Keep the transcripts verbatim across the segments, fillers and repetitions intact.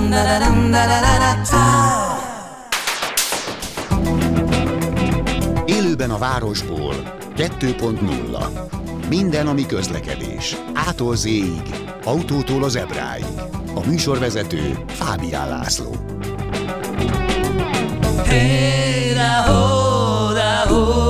Élőben a városból kettő pont nulla. Minden, ami közlekedés. Ától zéig, autótól az ebráig. A műsorvezető Fábián László. Hey, da, ho, da, ho.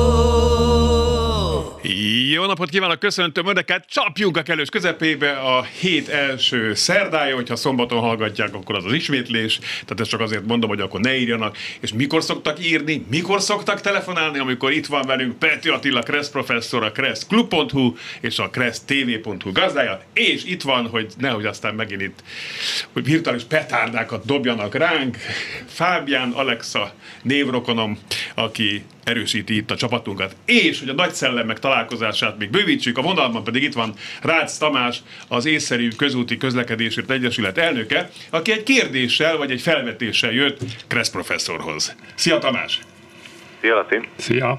Jó napot kívánok, köszöntöm Önöket, csapjunk a kellős közepébe a hét első szerdája, hogyha szombaton hallgatják, akkor az az ismétlés, tehát ezt csak azért mondom, hogy akkor ne írjanak, és mikor szoktak írni, mikor szoktak telefonálni, amikor itt van velünk Pető Attila Kressz professzor, a kressz klub pont hu és a kressz té vé pont hu gazdája, és itt van, hogy nehogy aztán megint itt hogy virtuális petárdákat dobjanak ránk, Fábián Alexa névrokonom, aki erősíti itt a csapatunkat, és hogy a nagy szellemek találkozását még bővítsük, a vonalban pedig itt van Rácz Tamás, az Észszerű Közúti Közlekedésért Egyesület elnöke, aki egy kérdéssel vagy egy felvetéssel jött Kressz professzorhoz. Szia Tamás! Szia Laci! Szia!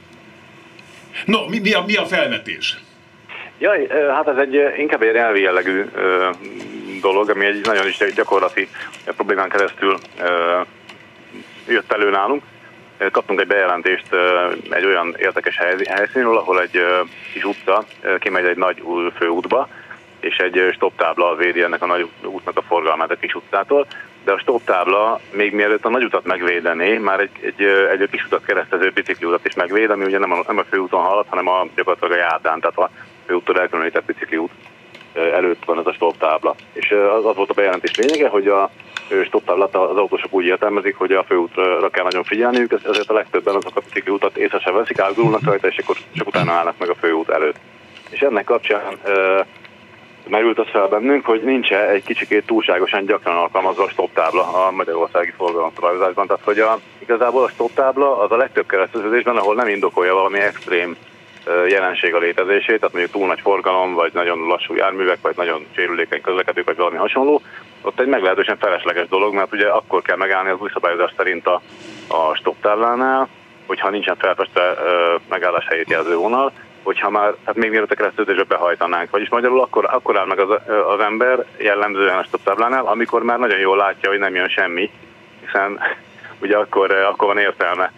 No, mi, mi, a, mi a felvetés? Jaj, hát ez egy inkább egy elvi jellegű dolog, ami egy nagyon is gyakorlati problémán keresztül jött elő nálunk. Kaptunk egy bejelentést egy olyan érdekes helyszínről, ahol egy kis utca kimegy egy nagy főútba, és egy stoptábla védi ennek a nagy útnak a forgalmát a kis utcától, de a stoptábla még mielőtt a nagy utat megvédené, már egy, egy, egy kis utat keresztező bicikliutat is megvéd, ami ugye nem a, nem a főúton halad, hanem a, gyakorlatilag a járdán, tehát a főúttól elkülönített bicikliút előtt van ez a stoptábla. És az, az volt a bejelentés lényege, hogy a stoptáblát az autósok úgy értelmezik, hogy a főútra kell nagyon figyelniük, ezért a legtöbben azok a bicikliutat észre sem veszik, átgurulnak rajta, és akkor csak utána állnak meg a főút előtt. És ennek kapcsán e, merült az fel bennünk, hogy nincs egy kicsikét túlságosan gyakran alkalmazva a stoptábla a magyarországi forgalomszabályozásban. Tehát, hogy a, igazából a stoptábla az a legtöbb kereszteződésben, ahol nem indokolja valami extrém jelenség a létezését, tehát mondjuk túl nagy forgalom, vagy nagyon lassú járművek, vagy nagyon sérülékeny közlekedők, vagy valami hasonló, ott egy meglehetősen felesleges dolog, mert ugye akkor kell megállni az új szabályozás szerint a, a stoptáblánál, hogyha nincsen felfestve ö, megállás helyét jelző vonal, hogyha már, hát még mielőtt a kereszteződésbe behajtanánk, vagyis magyarul akkor, akkor áll meg az, az ember jellemzően a stoptáblánál, amikor már nagyon jól látja, hogy nem jön semmi, hiszen ugye akkor, akkor van értelme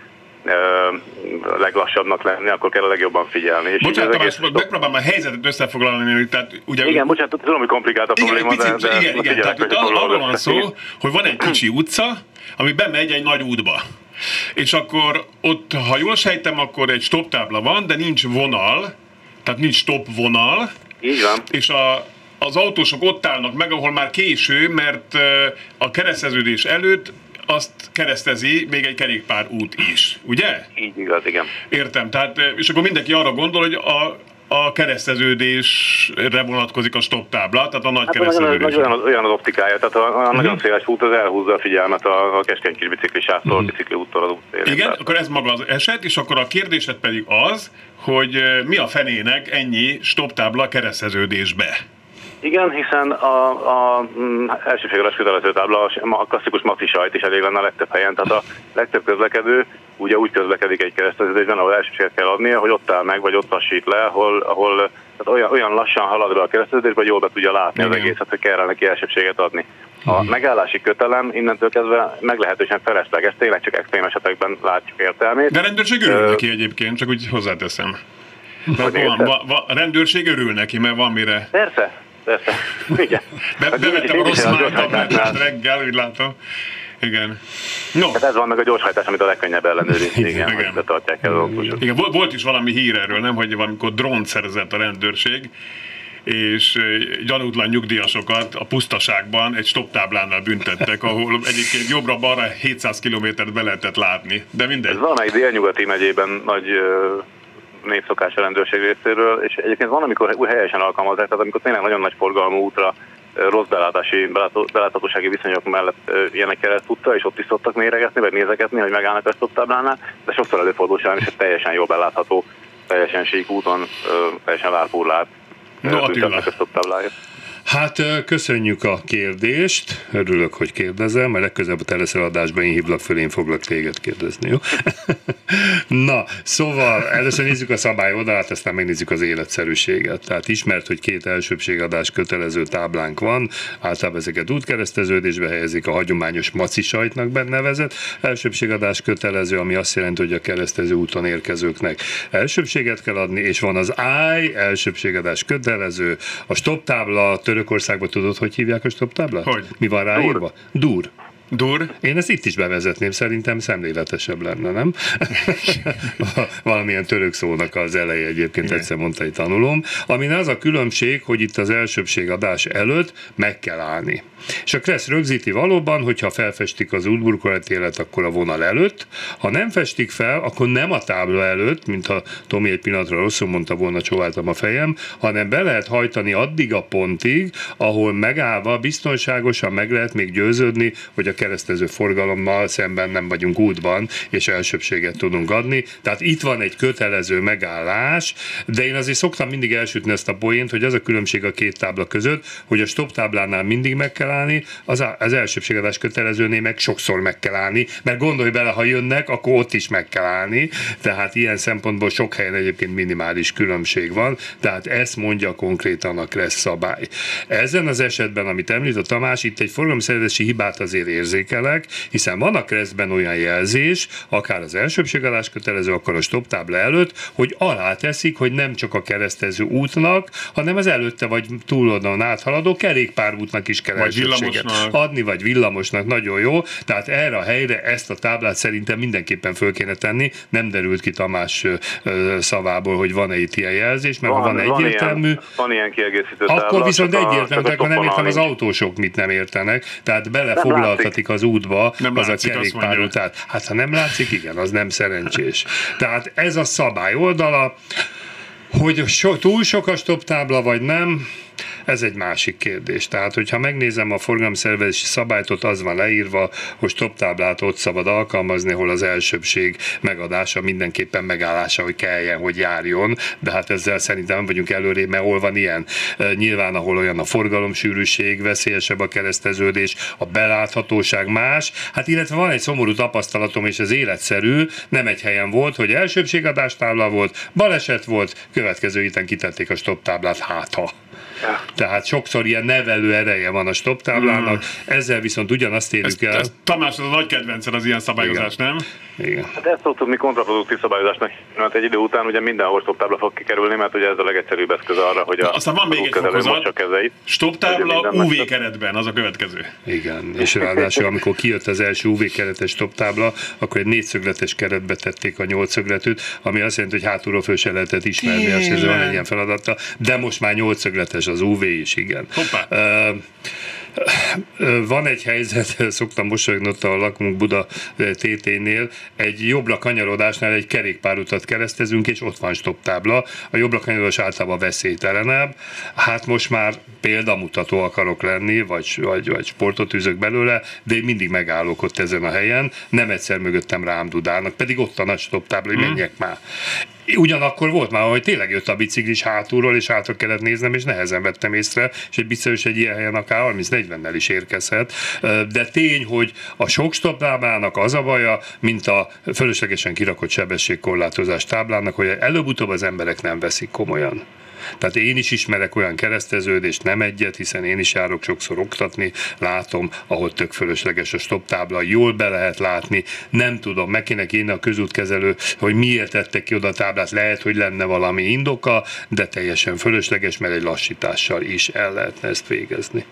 leglassabbnak lenni, akkor kell a legjobban figyelni. És bocsánat, Tamás, stop... megpróbálom a helyzetet összefoglalni, tehát ugye... Igen, bocsánat, tudom, hogy komplikált a igen, probléma, picit, de... de igen, igen, tehát itt arról van szó, hogy van egy kicsi utca, ami bemegy egy nagy útba. És akkor ott, ha jól sejtem, akkor egy stoptábla van, de nincs vonal, tehát nincs stop vonal. Így van. És a, az autósok ott állnak meg, ahol már késő, mert a kereszteződés előtt azt keresztezi még egy kerékpárút is, ugye? Így igaz, igen. Értem, tehát, és akkor mindenki arra gondol, hogy a, a kereszteződésre vonatkozik a stoptábla, tehát a nagy hát kereszteződés. Olyan, olyan az optikája, tehát a, a uh-huh. nagyon széles út az elhúzza a figyelmet a, a keskeny kis biciklisától, uh-huh. a bicikliúttól az úttérén. Igen, akkor ez maga az eset, és akkor a kérdésed pedig az, hogy mi a fenének ennyi stoptábla kereszteződésbe? Igen, hiszen a, a elsőségeles kötelező tábla, a klasszikus maxi sajt is elég lenne a legtöbb helyen, tehát a legtöbb közlekedő ugye úgy közlekedik egy kereszteződésben, ahol elsőséget kell adnia, hogy ott áll meg, vagy ott lassít le, ahol, ahol tehát olyan, olyan lassan halad be a kereszteződésbe, hogy jól be tudja látni igen. az egészet, hogy kell neki elsőséget adni. A hmm. megállási kötelem innentől kezdve meglehetősen felesleges, tényleg csak extrém esetekben látjuk értelmét. De a rendőrség örül neki egyébként, csak úgy hozzáteszem. Van, van, van, a rendőrség örül neki, mert van mire... Persze. Persze. Igen. Be, bevettem a rossz májtablettát reggel, úgy látom. Igen. No. Hát ez van meg a gyorshajtás, amit a legkönnyebb ellenőrizni, igen, igen. hogy betartják el a igen, volt is valami hír erről, nem, hogy valamikor drónt szerzett a rendőrség, és gyanútlan nyugdíjasokat a pusztaságban egy stoptáblánál büntettek, ahol egyébként jobbra-balra hétszáz kilométert be lehetett látni, de mindegy. Ez valamelyik délnyugati megyében nagy népszokás a rendőrség részéről, és egyébként van, amikor úgy helyesen alkalmazzák, tehát amikor tényleg nagyon nagy forgalmú útra rossz belátási, beláthatósági viszonyok mellett ilyenek keresztútra, és ott is szoktak méregetni, vagy nézegetni, hogy megállnak a stoptáblánál, de sokszor előfordul sem, és teljesen jól belátható, teljesen sík úton, teljesen lárpúrlát no, tüntetnek a stoptábláért. Hát köszönjük a kérdést, örülök, hogy kérdezem, mert legközelebb a teleszeladásban én hívlak föl, én foglak téged kérdezni, jó? Na, szóval először nézzük a szabály oldalát, aztán megnézzük az életszerűséget. Tehát ismert, hogy két elsőbségadás kötelező táblánk van, általában ezeket útkereszteződésbe helyezik, a hagyományos maci sajtnak nevezett elsőbségadás kötelező, ami azt jelenti, hogy a keresztező úton érkezőknek elsőbséget kell adni, és van az I, elsőbségadás kötelező, a stop tábla, Törökországban tudod, hogy hívják a stop táblát? Hogy? Mi van ráírva? Dur. Dur? Én ezt itt is bevezetném, szerintem szemléletesebb lenne, nem? Valamilyen török szónak az eleje egyébként igen. Egyszer mondta egy tanulóm, amin az a különbség, hogy itt az elsőbségadás előtt meg kell állni. És a Kressz rögzíti valóban, hogyha felfestik az útburkolati jelet, akkor a vonal előtt, ha nem festik fel, akkor nem a tábla előtt, mintha Tomi egy pillanatra rosszul mondta volna, csóváltam a fejem, hanem be lehet hajtani addig a pontig, ahol megállva biztonságosan meg lehet még győződni, hogy a keresztező forgalommal szemben nem vagyunk útban, és elsőbséget tudunk adni. Tehát itt van egy kötelező megállás, de én azért szoktam mindig elsütni ezt a poént, hogy az a különbség a két tábla között, hogy a stop táblánál mindig meg kell állni, az, az elsőbségadás kötelezőnél meg sokszor meg kell állni, mert gondolj bele, ha jönnek, akkor ott is meg kell állni, tehát ilyen szempontból sok helyen egyébként minimális különbség van, tehát ezt mondja konkrétan a Kressz szabály. Ezen az esetben, amit említ a Tamás, itt egy forgalomszervezési hibát azért érzékelek, hiszen van a Kresszben olyan jelzés, akár az elsőbségadás kötelező, akár a stop tábla előtt, hogy aláteszik, hogy nem csak a keresztező útnak, hanem az előtte vagy túloldalon áthaladó kerékpárútnak is kell elsőbséget adni, vagy villamosnak, nagyon jó. Tehát erre a helyre ezt a táblát szerintem mindenképpen föl kéne tenni. Nem derült ki Tamás szavából, hogy van-e itt ilyen jelzés, mert van, ha van, van egyértelmű, ilyen, van ilyen kiegészítő tábla, akkor viszont egyértelmű, akkor nem értem, az autósok mit nem értenek. Tehát belefoglaltatik az útba nem az látszik, a kerékpárút. Tehát, hát ha nem látszik, igen, az nem szerencsés. Tehát ez a szabály oldala, hogy so, túl sok a stop tábla, vagy nem, ez egy másik kérdés. Tehát, hogyha megnézem a forgalomszervezési szabályt, ott az van leírva, hogy stop táblát ott szabad alkalmazni, ahol az elsőbség megadása mindenképpen megállása, hogy kelljen, hogy járjon, de hát ezzel szerintem nem vagyunk előrébb, mert hol van ilyen. Nyilván, ahol olyan a forgalomsűrűség, veszélyesebb a kereszteződés, a beláthatóság más, hát illetve van egy szomorú tapasztalatom, és ez életszerű, nem egy helyen volt, hogy elsőbségadás tábla volt, baleset volt, következő héten kitették a stop táblát, hátha. Tehát sokszor ilyen nevelő ereje van a stop táblának, ezzel viszont ugyanazt érjük el. Ez, Tamás, az a nagy kedvenced az ilyen szabályozás, igen. Nem? Igen. Hát ezt szoktuk mi kontraproduktív szabályozásnak, mert egy idő után ugye mindenhol stop tábla fog kikerülni, mert ugye ez a legegyszerűbb eszköz arra, hogy a aztán van még egy fokozat, stop tábla ú vé keretben, az a következő. Igen, és ráadásul amikor kijött az első ú vé keretes stop tábla, akkor egy négyszögletes keretbe tették a nyolcszögletűt, ami azt jelenti, hogy hátulról föl se lehetett ismerni, és ez van egy ilyen feladata, de most már nyolcszögletes az ú vé is, igen. Hoppá. Uh, Van egy helyzet, szoktam mosolyogni ott a lakunk Buda té té-nél, egy jobbra kanyarodásnál egy kerékpárutat keresztezünk, és ott van stop tábla. A jobbra kanyarodás általában veszélytelenebb. Hát most már példamutató akarok lenni, vagy, vagy, vagy sportot űzök belőle, de én mindig megállok ott ezen a helyen, nem egyszer mögöttem rám dudálnak, pedig ott a nagy stop tábla, hogy menjek már. Ugyanakkor volt már, hogy tényleg jött a biciklis hátulról, és hátra kellett néznem, és nehezen vettem észre, és egy biciklis egy ilyen helyen akár harminc-negyvennel is érkezhet. De tény, hogy a sok stop táblának az a baja, mint a fölöslegesen kirakott sebességkorlátozás táblának, hogy előbb-utóbb az emberek nem veszik komolyan. Tehát én is ismerek olyan kereszteződést, nem egyet, hiszen én is járok sokszor oktatni, látom, ahol tök fölösleges a stop tábla, jól be lehet látni, nem tudom, meg kéne írni a közútkezelő, hogy miért tettek ki oda a táblát, lehet, hogy lenne valami indoka, de teljesen fölösleges, mert egy lassítással is el lehetne ezt végezni.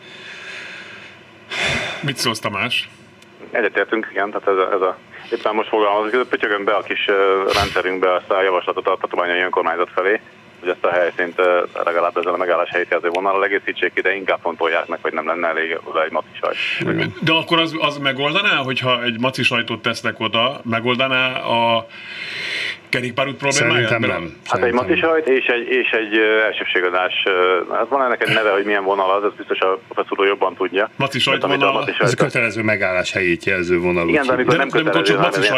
Mit szólsz, Tamás? Egyetértünk, igen, tehát ez a, ez a éppen most fogalmazunk, pötyögöm be a kis rendszerünkbe ezt a javaslatot a tatabányai önkormányzat felé, hogy ezt a helyszínt legalább ezzel a megállás helyszínjelző vonalra egészítsék ki, de inkább fontolják meg, hogy nem lenne elég oda egy maci sajt. De akkor az, az megoldaná, hogyha egy maci sajtot tesznek oda, megoldaná a kerékpárút problémáját? Szerintem nem. Hát egy matisajt és egy, és egy elsőbségadás. Hát van ennek egy neve, hogy milyen vonal az, ez biztos a professzor jobban tudja. Matisajt vonal? Ez a kötelező megállás helyét jelző vonal. Igen, de amikor nem kötelező,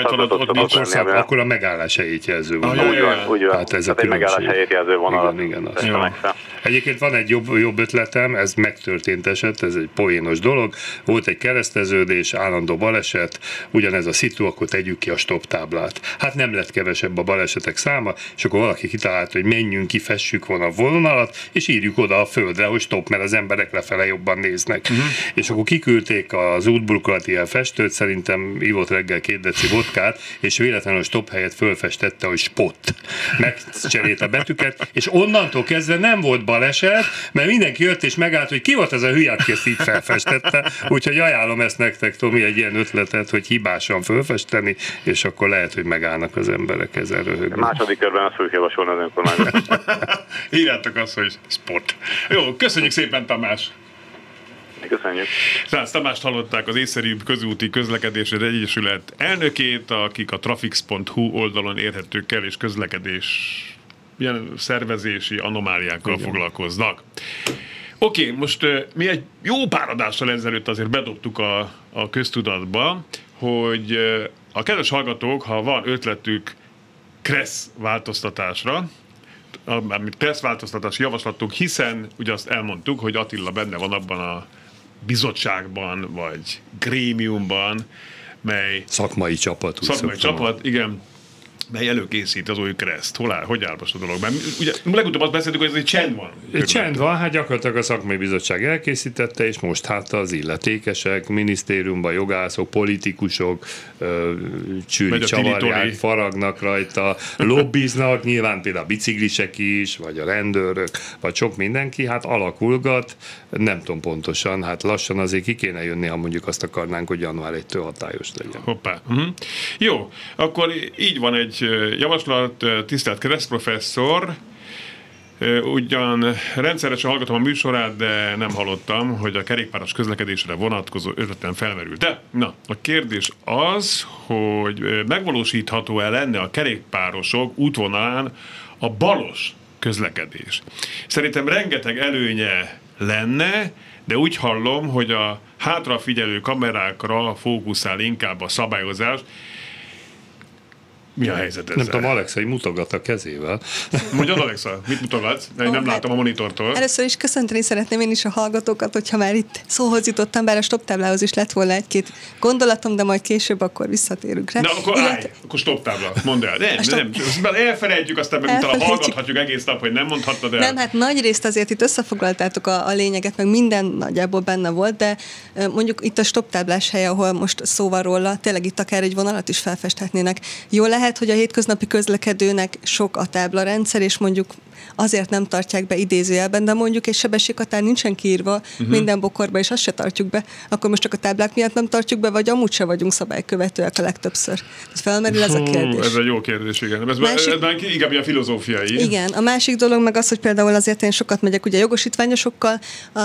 akkor a megállás helyét jelző vonal. Úgy van, úgy van. Hát ez a egy megállás helyét jelző vonal. Igen, igen. Egyébként van egy jobb, jobb ötletem, ez megtörtént eset, ez egy poénos dolog. Volt egy kereszteződés, állandó baleset, ugyanez a szitu, akkor tegyük ki a stop táblát. Hát nem lett kevesebb a balesetek száma, és akkor valaki kitalálta, hogy menjünk ki, fessük volna a vonalat, és írjuk oda a földre, hogy stop, mert az emberek lefele jobban néznek. Uh-huh. És akkor kiküldték az útburkolati elfestőt, szerintem ivott reggel két deci vodkát, és véletlenül a stop helyett fölfestette, hogy spot. Megcserélt a betűket, és onnantól kezdve nem volt baleset, mert mindenki jött és megállt, hogy ki volt ez a hülye, aki ezt így felfestette. Úgyhogy ajánlom ezt nektek, Tomi, egy ilyen ötletet, hogy hibásan fölfesteni, és akkor lehet, hogy megállnak az emberek ezzel röhögni. Második körben azt fogjuk javasolni az önkormányzat. Írjátok azt, hogy sport. Jó, köszönjük szépen, Tamás! Köszönjük. Rácz Tamást hallották, az észszerűbb közúti közlekedésre egyesület elnökét, akik a trafix pont hu oldalon érhetők el, és közlekedés ilyen szervezési anomáliákkal igen. foglalkoznak. Oké, okay, most uh, mi egy jó pár adással ezelőtt azért bedobtuk a, a köztudatba, hogy uh, a kedves hallgatók, ha van ötletük Kressz változtatásra, amit Kressz változtatási javaslatunk, hiszen ugye azt elmondtuk, hogy Attila benne van abban a bizottságban, vagy grémiumban, mely... Szakmai csapat. Szakmai csapat, igen, mely előkészít az új Kreszt. Hol áll, hogy áll most a dolog? Mert ugye legutóbb azt beszéltük, hogy ez egy csend van. Egy csend van, hát gyakorlatilag a szakmai bizottság elkészítette, és most hát az illetékesek, minisztériumban jogászok, politikusok csűri csavarják, faragnak rajta, lobbiznak, nyilván például a biciklisek is, vagy a rendőrök, vagy sok mindenki, hát alakulgat, nem tudom pontosan, hát lassan azért ki kéne jönni, ha mondjuk azt akarnánk, hogy január elsejétől hatályos legyen. Hoppá. Uh-huh. Jó, akkor így van egy javaslat, tisztelt Kressz professzor, ugyan rendszeresen hallgatom a műsorát, de nem hallottam, hogy a kerékpáros közlekedésre vonatkozó ötletem felmerült. De, na, a kérdés az, hogy megvalósítható-e lenne a kerékpárosok útvonalán a balos közlekedés. Szerintem rengeteg előnye lenne, de úgy hallom, hogy a hátrafigyelő kamerákra fókuszál inkább a szabályozás. Mi a helyzet ezzel? Nem tudom, Alexa így mutogat a kezével. Mondjad, Alexa, mit mutogatsz? Én oh, nem hát látom a monitortól. Először is köszönteni szeretném én is a hallgatókat, hogyha már itt szóhoz jutottam, bár a stop táblához is lett volna egy-két gondolatom, de majd később akkor visszatérünk rá. Na, akkor Illet... állj, akkor stop tábla, mondd el. Nem, stop... nem, elfelejtjük, aztán meg utána hallgathatjuk egész nap, hogy nem mondhattad el. Nem, hát nagy részt azért itt összefoglaltátok a, a lényeget, meg minden nagyjából benne volt, de mondjuk itt a stop táblás hely, ahol most szó van róla, tényleg itt akár egy vonalat is felfesthetnének. Jó lehet, hogy a hétköznapi közlekedőnek sok a táblarendszer, és mondjuk azért nem tartják be idézőjelben, de mondjuk egy sebességhatár nincsen kiírva uh-huh. minden bokorba, és azt se tartjuk be, akkor most csak a táblák miatt nem tartjuk be, vagy amúgy se vagyunk szabálykövetőek a legtöbbször. Ez felmerül ez a kérdés. Ez egy jó kérdés, igen. Ez másik... már inkább ilyen filozófiai. Igen. A másik dolog meg az, hogy például azért én sokat megyek ugye jogosítványosokkal,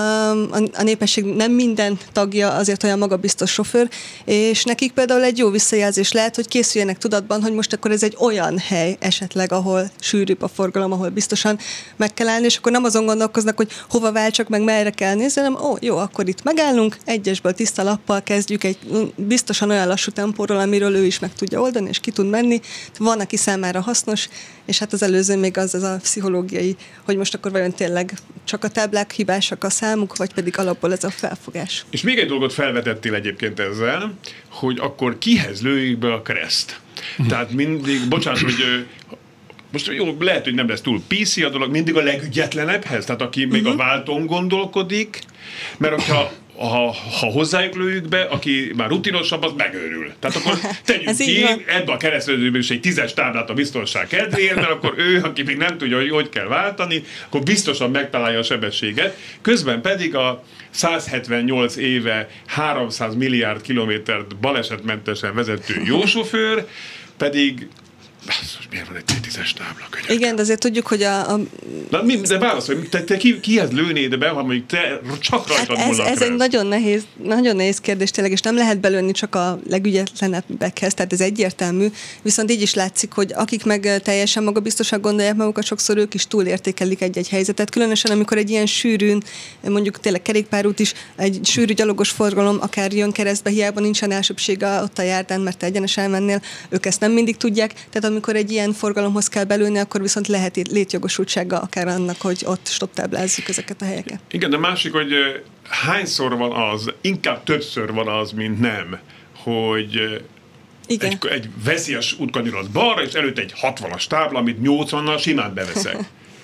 a népesség nem minden tagja azért olyan magabiztos sofőr, és nekik például egy jó visszajelzés lehet, hogy készüljenek tudatban, hogy most akkor ez egy olyan hely esetleg, ahol sűrűbb a forgalom, ahol biztosan meg kell állni, és akkor nem azon gondolkoznak, hogy hova váltsak meg, merre kell nézni, hanem ó, jó, akkor itt megállunk, egyesből tiszta lappal kezdjük egy biztosan olyan lassú tempóról, amiről ő is meg tudja oldani, és ki tud menni. Van, aki számára hasznos, és hát az előző még az, az a pszichológiai, hogy most akkor vajon tényleg csak a táblák hibásak a számuk, vagy pedig alapból ez a felfogás. És még egy dolgot felvetettél egyébként ezzel, hogy akkor kihez lőjük be a kereszt. Tehát mindig, bocsánat, hogy most jó, lehet, hogy nem lesz túl pé cé a dolog, mindig a legügyetlenebbhez, tehát aki még uh-huh. a váltón gondolkodik, mert hogyha ha, ha hozzájuk lőjük be, aki már rutinosabb, az megőrül. Tehát akkor tegyünk ki ebbe a kereszteződőben is egy tízes táblát a biztonság kedvéért, mert akkor ő, aki még nem tudja, hogy hogy kell váltani, akkor biztosan megtalálja a sebességet. Közben pedig a száz hetvennyolc éve háromszáz milliárd kilométert balesetmentesen vezető jó sofőr pedig Basszus, miért van egy té tízes tábla? Könyörgöm. Igen, de azért tudjuk, hogy a... a... Na, mi, de válaszolj, te, te ki, kihez lőnéd be, ha mondjuk te csak rajtad hát ez, ez egy nagyon nehéz, nagyon nehéz kérdés tényleg, és nem lehet belőni csak a legügyetlenebbekhez, tehát ez egyértelmű, viszont így is látszik, hogy akik meg teljesen magabiztosan gondolják magukat, sokszor ők is túlértékelik egy-egy helyzetet, különösen amikor egy ilyen sűrűn, mondjuk tényleg kerékpárút is, egy sűrű gyalogos forgalom akár jön keresztbe, hiába nincsen elsőbsége ott a járdán, mert te egyenes elmennél, ők ezt nem mindig tudják, tehát amikor egy ilyen forgalomhoz kell belülni, akkor viszont lehet létjogosultsága akár annak, hogy ott stopptáblázzuk ezeket a helyeket. Igen, de másik, hogy hányszor van az, inkább többször van az, mint nem, hogy igen. Egy, egy veszélyes útkanyarodsz balra, és előtt egy hatvanas tábla, amit nyolcvannal simán beveszek.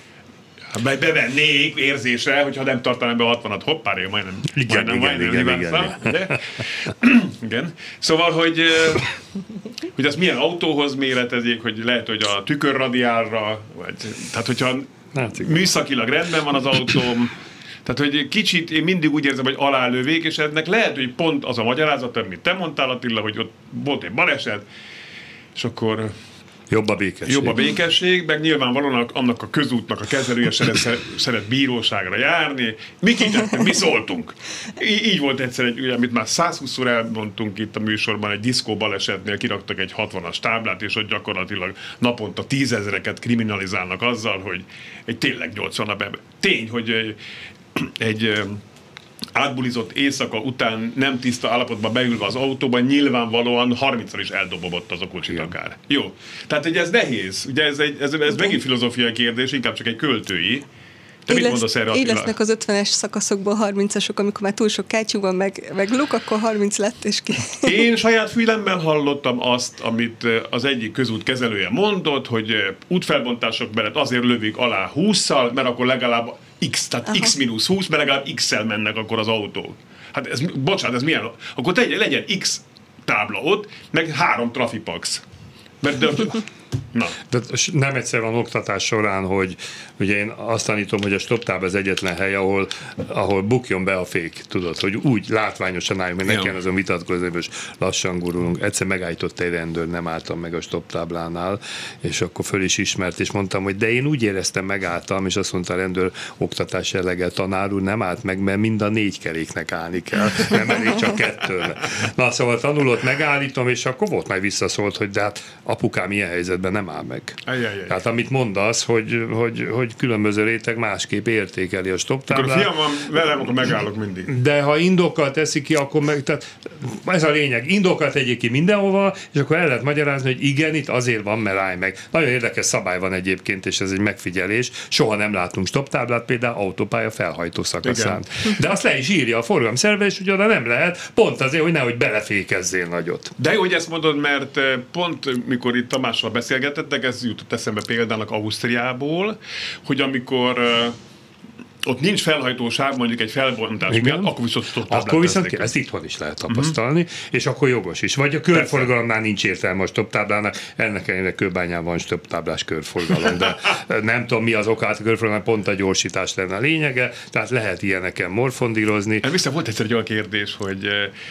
Be, bevennék érzésre, hogyha nem tartanám be a hatvanat, hoppárja, majdnem. Igen, majdnem, igen, majdnem, igen, igen, igen, de, igen. Szóval, hogy, hogy az milyen autóhoz méretezik, hogy lehet, hogy a tükörradiálra, vagy, tehát hogyha hát, műszakilag rendben van az autóm, tehát, hogy kicsit én mindig úgy érzem, hogy alálövik, és ennek lehet, hogy pont az a magyarázat, amit te mondtál, Attila, hogy ott volt egy baleset, és akkor... Jobb a békesség. Jobb a békesség, meg nyilvánvalóan annak a közútnak a kezelője szeret, szeret bíróságra járni. Mi kitettünk, mi szóltunk. Í- így volt egyszer, egy, ugye, amit már százhúszszor elmondtunk itt a műsorban, egy diszkó balesetnél kiraktak egy hatvanas táblát, és ott gyakorlatilag naponta tízezreket kriminalizálnak azzal, hogy egy tényleg nyolcvan be. Tény, hogy egy, egy átbulizott éjszaka után nem tiszta állapotban beülve az autóban, nyilvánvalóan harmincszor is eldobogott az a kocsit akár. Jó. Tehát ugye ez nehéz. Ugye ez, egy, ez, ez megint filozófiai kérdés, inkább csak egy költői. Te így mit lesz, mondasz erre, így lesznek az ötvenes szakaszokból harmincasok, amikor már túl sok kátyú van, meg, meg luk, akkor harminc lett, és ki. Én saját fülemmel hallottam azt, amit az egyik közút kezelője mondott, hogy útfelbontások mellett azért lövik alá hússzal, mert akkor legalább X, tehát aha. X mínusz húsz, mert legalább X-szel mennek akkor az autók. Hát ez, bocsánat, ez milyen? Akkor tegye, legyen X tábla ott, meg három trafipax. Mert de, na. De nem egyszer van oktatás során, hogy ugye én azt tanítom, hogy a stopptábla az egyetlen hely, ahol, ahol bukjon be a fék, tudod, hogy úgy látványosan álljunk, hogy ne kelljen azon vitatkozni, és lassan gurulunk. Egyszer megállított egy rendőr, nem álltam meg a stopptáblánál, és akkor föl is ismert, és mondtam, hogy de én úgy éreztem, megálltam, és azt mondta a rendőr oktatás jelleggel, tanár úr, nem állt meg, mert mind a négy keréknek állni kell, nem elég csak kettőre. Na, szóval tanulott, megállítom, és akkor volt majd visszaszólt, hogy de hát apukám ilyen helyzetben nem áll meg. Ajajaj. Tehát amit mondasz, hogy, hogy, hogy különböző réteg másképp értékeli a stopptáblát. Akkor a fiam van velem, akkor megállok mindig. De ha indokkal teszi ki, akkor meg, tehát ez a lényeg, indokkal tegyék ki mindenhova, és akkor el lehet magyarázni, hogy igen, itt azért van, mert állj meg. Nagyon érdekes szabály van egyébként, és ez egy megfigyelés. Soha nem látunk stopptáblát, például autópálya felhajtó szakaszán. Igen. De azt le is írja a forgalomszervezés, hogy oda nem lehet, pont azért, hogy nehogy belefékezzél nagyot. De jó, hogy ezt mondod, mert pont mikor itt Tamással beszélgetettek, ez jutott eszembe példának Ausztriából, hogy amikor uh, ott nincs felhajtósáv, mondjuk egy felbontás miatt, akkor viszont stopptáblát Akkor viszont tesznek. ezt itthon is lehet tapasztalni, uh-huh. és akkor jogos is. Vagy a körforgalomnál nincs értelme a stopptáblának, ennek ellenére Kőbányán van stopptáblás körforgalom, de nem tudom mi az okát a körforgalom, pont a gyorsítás lenne a lényege, tehát lehet ilyeneken morfondírozni. Vissza volt egyszer egy olyan kérdés, hogy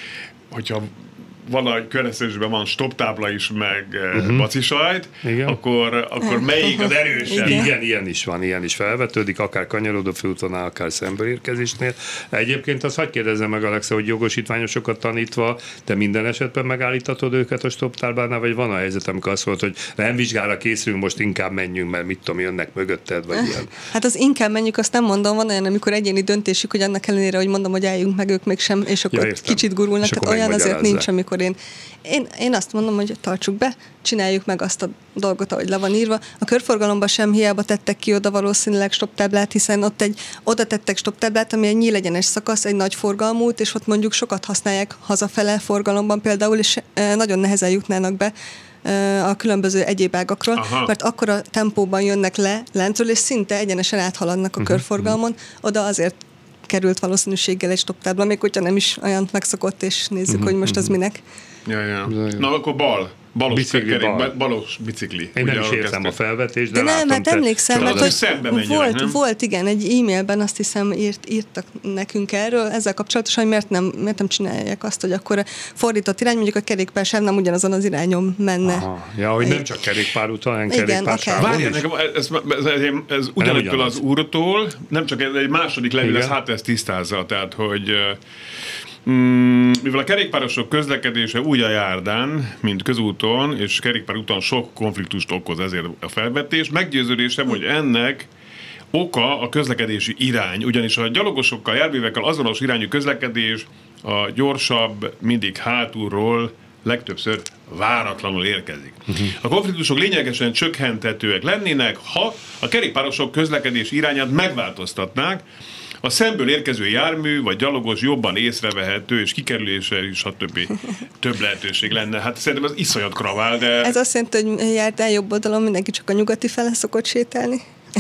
hogyha valahogy környezetben van stopptábla is, meg uh-huh. bacisajt, akkor, akkor melyik az erősebb? Igen. Igen, ilyen is van, ilyen is felvetődik, akár kanyarodó főútonál, akár szembeérkezésnél. Egyébként azt hadd kérdezzem meg, Alexa, hogy jogosítványosokat tanítva, te minden esetben megállítatod őket a stopptáblánál, vagy van a helyzet, amikor azt mondod, hogy nem vizsgára készülünk, most inkább menjünk, mert mit tudom, jönnek mögötted, vagy ilyen. Hát az inkább menjünk, azt nem mondom, van olyan, amikor egyéni döntésük, hogy annak ellenére, hogy mondom, hogy álljunk meg, ők mégsem, és akkor ja, kicsit gurulnak, tehát olyan azért nincs, amikor Én, én, én azt mondom, hogy tartsuk be, csináljuk meg azt a dolgot, ahogy le van írva. A körforgalomban sem hiába tettek ki oda valószínűleg stopptáblát, hiszen ott egy, oda tettek stopptáblát, ami egy nyílegyenes szakasz, egy nagy forgalmút, és ott mondjuk sokat használják hazafele forgalomban például, és e, nagyon nehezen jutnának be e, a különböző egyéb ágakról, aha. mert akkor a tempóban jönnek le lentről, és szinte egyenesen áthaladnak a uh-huh. körforgalmon. Oda azért került valószínűséggel egy stopptábla, még hogyha nem is olyan megszokott, és nézzük, uh-huh, hogy most az minek. Ja, ja. Na, akkor bal. Balos bicikli, kerék, bal. balos bicikli. Én nem is értem a felvetést, de, de nem, látom, hát emlékszem, mert hogy menjenek, volt, nem? volt, igen, egy e-mailben azt hiszem írt, írtak nekünk erről, ezzel kapcsolatosan, hogy miért nem, miért nem csinálják azt, hogy akkor a fordított irány, mondjuk a kerékpársáv nem ugyanazon az irányon menne. Aha. Ja, hogy nem csak kerékpárúton, hanem Igen, kerékpársávon Várj, is. nekem ez, ez, ez, ez ugyanettől az úrtól, nem csak egy második levél, ez hát ezt tisztázza, tehát, hogy Mm, mivel a kerékpárosok közlekedése úgy a járdán, mint közúton, és kerékpárúton sok konfliktust okoz ezért a felvetés, meggyőződésem, hogy ennek oka a közlekedési irány, ugyanis a gyalogosokkal, járművekkel azonos irányú közlekedés a gyorsabb, mindig hátulról, legtöbbször váratlanul érkezik. Uh-huh. A konfliktusok lényegesen csökkenthetőek lennének, ha a kerékpárosok közlekedési irányát megváltoztatnák, a szemből érkező jármű vagy gyalogos jobban észrevehető, és kikerülése is, stb. Több lehetőség lenne. Hát szerintem ez iszonyat kravál, de... Ez azt jelenti, hogy járdán jobb oldalon mindenki csak a nyugati fele szokott sétálni?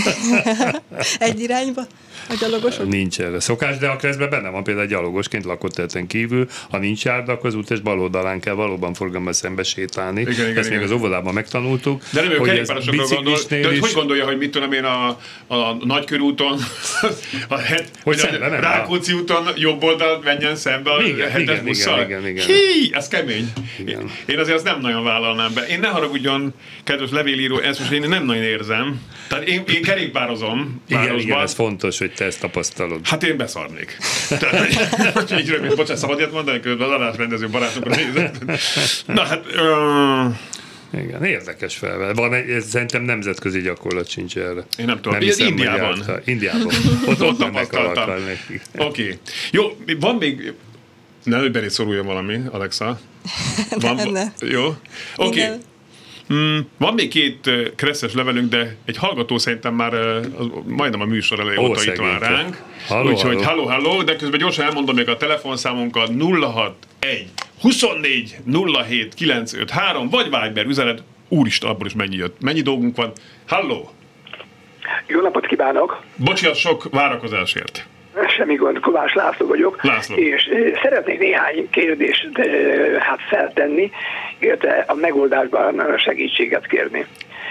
Egy irányba? A gyalogosok? Nincs erre szokás, de a Kreszben benne van például gyalogosként lakott területen kívül, ha nincs járda, akkor az útes bal oldalán kell valóban forgalommal szembe sétálni. Igen, igen, Ezt igen. még az óvodában megtanultuk. De nem ő kerékpárosokra gondol, de hogy, is... hogy gondolja, hogy mit tudom én a, a nagykörúton, a, het, hogy szembe, a Rákóczi úton jobb oldalt menjen szembe a igen, hetes igen, busszal? igen, igen, igen. Hí, ez kemény. Igen. Én azért azt nem nagyon vállalnám be. Én ne haragudjon, kedves levélíró, ezt most én nem nagyon érzem. Tehát én, én kerékpározom igen, igen, ez fontos, hogy te ezt tapasztalod. Hát én beszarnék. Tehát, így rövid, bocsánat, szabad ilyet mondani, közben az adásrendező barátunkra nézett. Na hát... Uh... Igen, érdekes felvel. Van egy, ez szerintem nemzetközi gyakorlat sincs erre. Én nem tudom. Nem Ez hiszem, Indiában. Hogy Indiában. Ott, ott tapasztaltam. Oké. Okay. Jó, van még... Ne, hogy belé szoruljon valami, Alexa. Van, ne, ne. Jó. Oké. Okay. Mm, van még két uh, kresszes levelünk, de egy hallgató szerintem már uh, majdnem a műsor elejé óta itt van ránk. Úgyhogy halló, halló, de közben gyorsan elmondom még a telefonszámunkat nulla hat egy huszonnégy nulla hét kilenc öt három vagy Viber üzenet. Úristen, abból is mennyi jött. Mennyi dolgunk van. Halló! Jó napot kívánok! Bocsánat, sok várakozásért. Semmi gond, Kovács László vagyok. László. És e, szeretnék néhány kérdést e, hát feltenni, illetve a megoldásban segítséget kérni.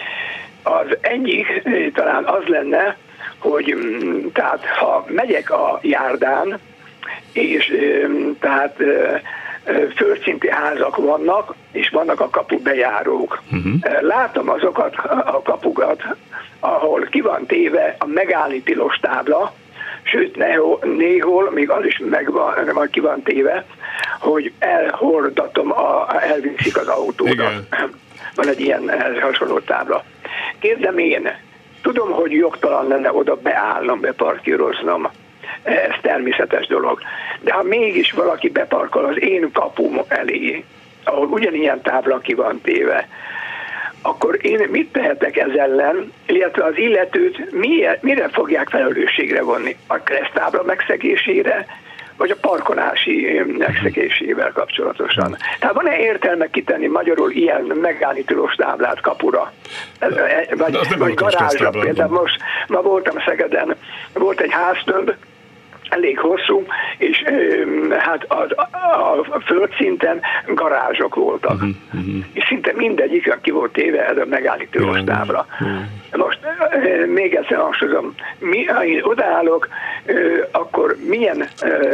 Az egyik e, talán az lenne, hogy m, tehát ha megyek a járdán, és e, tehát e, földszinti házak vannak, és vannak a kapu bejárók. Uh-huh. Látom azokat a kapukat, ahol ki van téve a megállni tilos tábla, sőt, néhol még az is megvan, vagy ki van téve, hogy elhordatom, a, elviszik az autódat. Igen. Van egy ilyen hasonló tábla. Kérdem én, tudom, hogy jogtalan lenne oda beállnom, beparkíroznom. Ez természetes dolog. De ha mégis valaki beparkol az én kapum elé, ahol ugyanilyen tábla ki van téve, akkor én mit tehetek ez ellen, illetve az illetőt mire, mire fogják felelősségre vonni? A keresztábla megszegésére, vagy a parkolási megszegésével kapcsolatosan. Tehát van-e értelme kitenni magyarul ilyen megállni tilos táblát kapura? Vagy, vagy garázsra. Például most ma voltam Szegeden, volt egy háztömb, elég hosszú, és hát a, a, a földszinten garázsok voltak. Uh-huh, uh-huh. És szinte mindegyik, ki volt téve ez a megállítós tábla. Uh-huh. Most még egyszer hangsúlyozom, mi, ha én odaállok, akkor milyen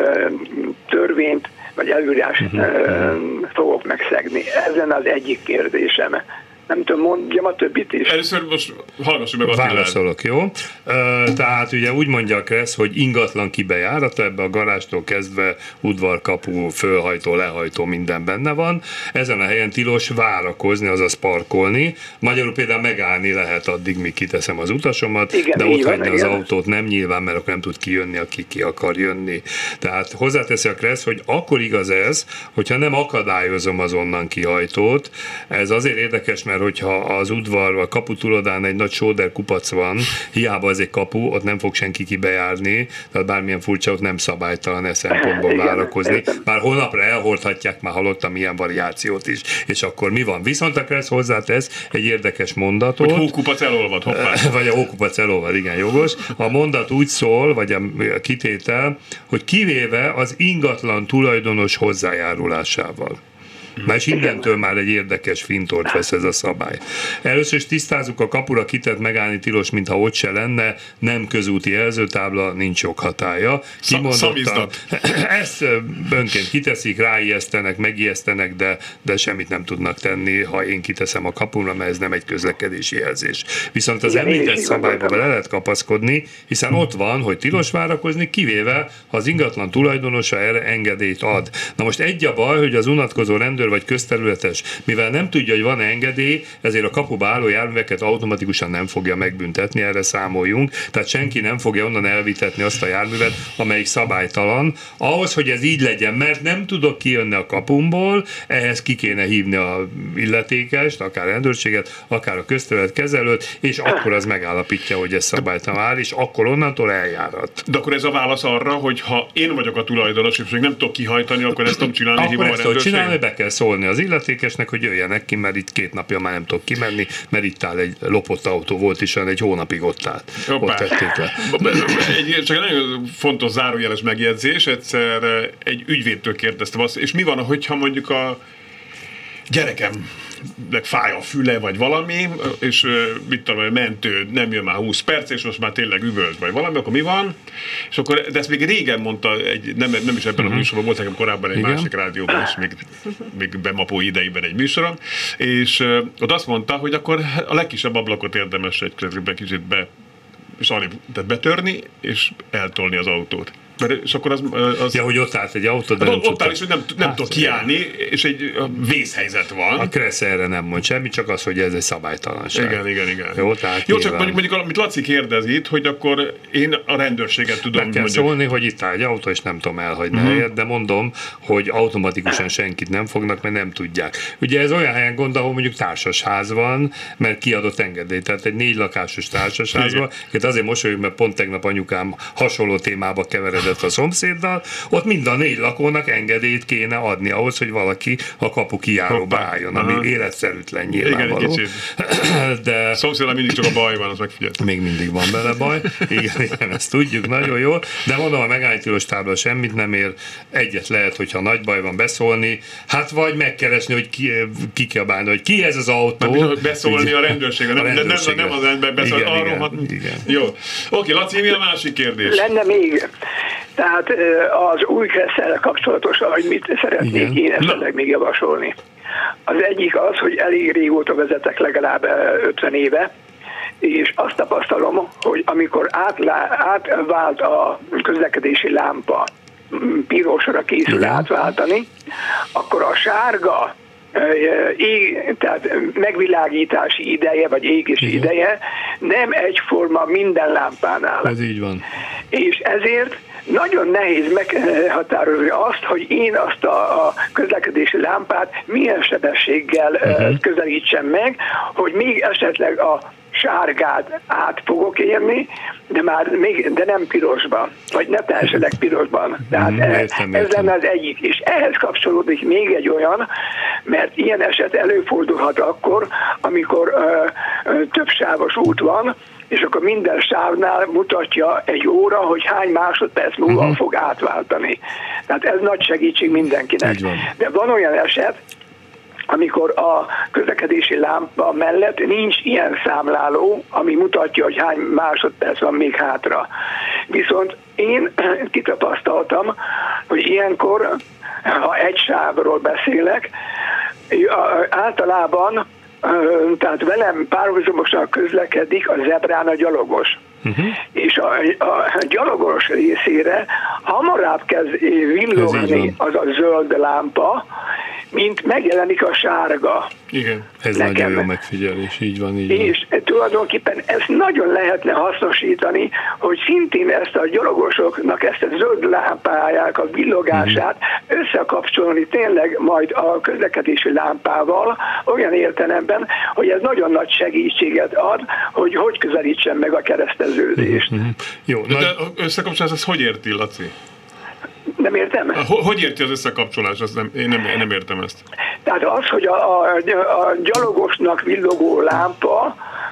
törvényt vagy előírást uh-huh. fogok megszegni? Ez lenne az egyik kérdésem. Nem tudom, mondjam a többit is. Először most hallgassuk meg Attilát. Válaszolok, jó? Tehát ugye úgy mondja a Kressz, hogy ingatlan kibejárata, ebbe a garástól kezdve udvarkapu, fölhajtó, lehajtó, minden benne van. Ezen a helyen tilos várakozni, azaz parkolni. Magyarul például megállni lehet addig, míg kiteszem az utasomat, igen, de ott hagyni az autót nem nyilván, mert akkor nem tud kijönni, aki ki akar jönni. Tehát hozzáteszi a Kressz, hogy akkor igaz ez, hogyha nem akadályozom az onnan kihajtót. Ez azért érdekes, mert hogyha az udvar, a kapu túloldán egy nagy sóder kupac van, hiába az egy kapu, ott nem fog senki kibejárni, tehát bármilyen furcsa, ott nem szabálytalan e szempontból várakozni. Bár holnapra elhordhatják, már hallottam ilyen variációt is, és akkor mi van? Viszont a Kressz hozzátesz egy érdekes mondatot. Hogy hókupac elolvad, hoppá. Vagy a hókupac elolvad, igen, jogos. A mondat úgy szól, vagy a kitétel, hogy kivéve az ingatlan tulajdonos hozzájárulásával. Mert innentől már egy érdekes fintort vesz ez a szabály. Először is tisztázzuk, a kapura kitett megállni tilos, mintha ott se lenne, nem közúti jelzőtábla, nincs joghatálya. Kimondottan ezt önként kiteszik, ráijesztenek, megijesztenek, de, de semmit nem tudnak tenni, ha én kiteszem a kapura, mert ez nem egy közlekedési jelzés. Viszont az említett szabályba bele lehet kapaszkodni, hiszen ott van, hogy tilos várakozni, kivéve, ha az ingatlan tulajdonosa erre engedélyt ad. Na most egy a baj, hogy az unatkozó rendőr vagy közterületes, mivel nem tudja, hogy van engedély, ezért a kapuba álló járműveket automatikusan nem fogja megbüntetni, erre számoljunk, tehát senki nem fogja onnan elvitetni azt a járművet, amelyik szabálytalan. Ahhoz, hogy ez így legyen, mert nem tudok kijönni a kapumból, ehhez ki kéne hívni a illetékest, akár rendőrséget, akár a közterület kezelőt, és akkor az megállapítja, hogy ez szabálytalan áll, és akkor onnantól eljárat. De akkor ez a válasz arra, hogy ha én vagyok a tulajdonos, és még nem tudok kihajtani, akkor ezt tudom csinálni, akkor hívom a ezt tudod rendőrséget? csinálni, be kell szólni az illetékesnek, hogy jöjjenek ki, mert itt két napja már nem tudok kimenni, mert itt áll egy lopott autó, volt is, egy hónapig ott állt. Hoppá. Ott tették le. Egy, csak egy nagyon fontos zárójeles megjegyzés, egyszer egy ügyvédtől kérdeztem azt, és mi van, hogyha mondjuk a gyerekem fáj a füle, vagy valami, és mit tudom, a mentő nem jön már húsz perc, és most már tényleg üvölt, vagy valami, akkor mi van? És akkor, de ezt még régen mondta, egy, nem, nem is ebben uh-huh. a műsorban, volt nekem korábban egy Igen. másik rádióban, és még, még bemapó idejében egy műsorom, és uh, ott azt mondta, hogy akkor a legkisebb ablakot érdemes egy kicsit be, és tehát betörni, és eltolni az autót. Mert, és akkor az, az... Ja, hogy ott állt egy autó, de hát nem ott áll is, hogy nem, nem hát, tud kiállni, és egy vészhelyzet van. A Kressz erre nem mond semmi, csak az, hogy ez egy szabálytalanság. Igen, igen, igen. Jó, tehát Jó, csak mondjuk, mondjuk, amit Laci kérdez itt, hogy akkor én a rendőrséget tudom... Meg kell mondjuk... szólni, hogy itt áll egy autó, és nem tudom elhagyni uh-huh. helyet, de mondom, hogy automatikusan senkit nem fognak, mert nem tudják. Ugye ez olyan helyen gond, ahol mondjuk társasház van, mert kiadott engedély. Tehát egy négy lakásos társasházban, azért mosolyog, mert pont tegnap anyukám hasonló témába keveredett a szomszéddal, ott mind a négy lakónak engedélyt kéne adni ahhoz, hogy valaki a kapu kijáróba álljon, ami Aha. életszerűtlen nyilvánvaló. Igen, de szomszéddal mindig csak a baj van, az megfigyelt. Még mindig van bele baj, igen, igen, ezt tudjuk nagyon jól, de mondom, a megállítilos tábla semmit nem ér, egyet lehet, hogyha nagy baj van beszólni, hát vagy megkeresni, hogy ki, ki kell bánni, hogy ki ez az autó. Mert beszólni a rendőrségre, nem, de nem, nem az ember beszól, igen, arról, igen, hat... igen. Jó. Oké, Laci, mi a másik kérdés? Lenne még. Tehát az új Kresszel kapcsolatosan, hogy mit szeretnék Igen. én esetleg még javasolni. Az egyik az, hogy elég régóta vezetek, legalább ötven éve, és azt tapasztalom, hogy amikor átlá, átvált a közlekedési lámpa, pirosra készül Igen. átváltani, akkor a sárga ég, tehát megvilágítási ideje, vagy égési Igen. ideje nem egyforma minden lámpánál. Ez így van. És ezért nagyon nehéz meghatározni azt, hogy én azt a, a közlekedési lámpát milyen sebességgel uh-huh. közelítsem meg, hogy még esetleg a sárgát át fogok érni, de már még, de nem pirosban, vagy ne teljesedek pirosban. Tehát mm, értem, ez értem. Lenne az egyik. És ehhez kapcsolódik még egy olyan, mert ilyen eset előfordulhat akkor, amikor ö, ö, több sávos út van, és akkor minden sávnál mutatja egy óra, hogy hány másodperc múlva uh-huh. fog átváltani. Tehát ez nagy segítség mindenkinek. De van olyan eset, amikor a közlekedési lámpa mellett nincs ilyen számláló, ami mutatja, hogy hány másodperc van még hátra. Viszont én kitapasztaltam, hogy ilyenkor, ha egy sávról beszélek, általában, tehát velem párhuzamosan közlekedik a zebrán a gyalogos. Uh-huh. És a, a gyalogos részére hamarabb kezd villogni az a zöld lámpa, mint megjelenik a sárga. Igen. Ez nekem. Nagyon jó megfigyelés, így van, így És van. tulajdonképpen ezt nagyon lehetne hasznosítani, hogy szintén ezt a gyalogosoknak, ezt a zöld lámpáják, a villogását uh-huh. összekapcsolni tényleg majd a közlekedési lámpával, olyan értelemben, hogy ez nagyon nagy segítséget ad, hogy hogy közelítsen meg a kereszteződést. Uh-huh. Jó, de, de összekapcsolás, ezt hogy érti, Laci? Nem értem? Hogy érti az összekapcsolás? Azt nem, én nem, nem értem ezt. Tehát az, hogy a, a, a gyalogosnak villogó lámpa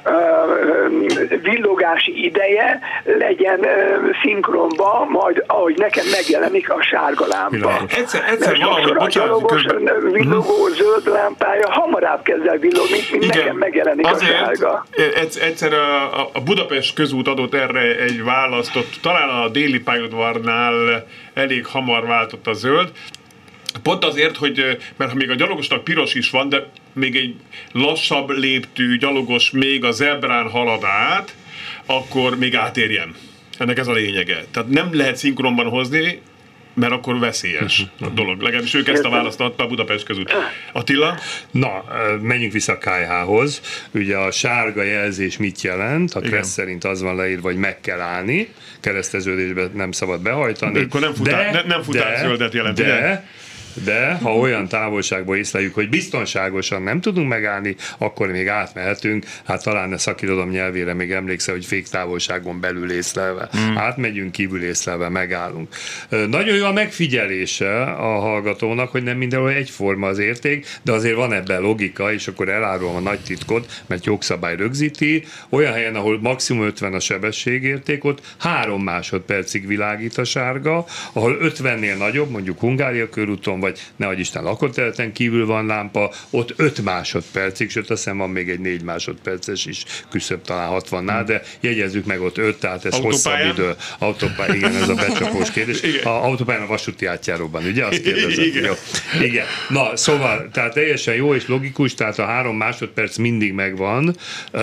villogási ideje legyen szinkronba, majd ahogy nekem megjelenik a sárga lámpa. Egyszer, egyszer valahogy, a gyalogos villogó zöld lámpája hamarabb kezd el villogni, mint, mint nekem megjelenik azért, a sárga. Egyszer a, a Budapest közút adott erre egy választott, talán a déli pályaudvarnál elég hamar váltott a zöld, pont azért, hogy, mert ha még a gyalogosnak piros is van, de még egy lassabb léptű gyalogos még a zebrán halad át, akkor még átérjen. Ennek ez a lényege. Tehát nem lehet szinkronban hozni, mert akkor veszélyes a dolog. Legalábbis ők ezt a választ adta a Budapest között. Attila? Na, menjünk vissza a ká há-hoz. Ugye a sárga jelzés mit jelent? A Kressz szerint az van leírva, hogy meg kell állni, kereszteződésben nem szabad behajtani. De akkor nem, futár, de, nem futárzöldet jelent, de, ugye? De ha olyan távolságból észleljük, hogy biztonságosan nem tudunk megállni, akkor még átmehetünk. Hát talán a szakirodalom nyelvére még emlékszel, hogy féktávolságon belül észlelve. Hmm. Átmegyünk, kívül észlelve, megállunk. Nagyon jó a megfigyelése a hallgatónak, hogy nem mindenhol egyforma az érték, de azért van ebben logika, és akkor elárulom a nagy titkot, mert jogszabály rögzíti. Olyan helyen, ahol maximum ötven a sebességérték, ott három másodpercig világít a sárga, ahol ötvennél nagyobb, mondjuk Hungária körúton, vagy nehogy Isten lakóterületen kívül van lámpa, ott öt másodpercig, sőt azt hiszem van még egy négy másodperces is küszöbb, talán hatvannál, de jegyezzük meg ott öt, tehát ez hosszabb idő. Autópályán, igen, ez a becsapós kérdés. A autópályán a vasúti átjáróban, ugye? Azt kérdezem. Igen. Jó. Igen. Na, szóval, tehát teljesen jó és logikus, tehát a három másodperc mindig megvan,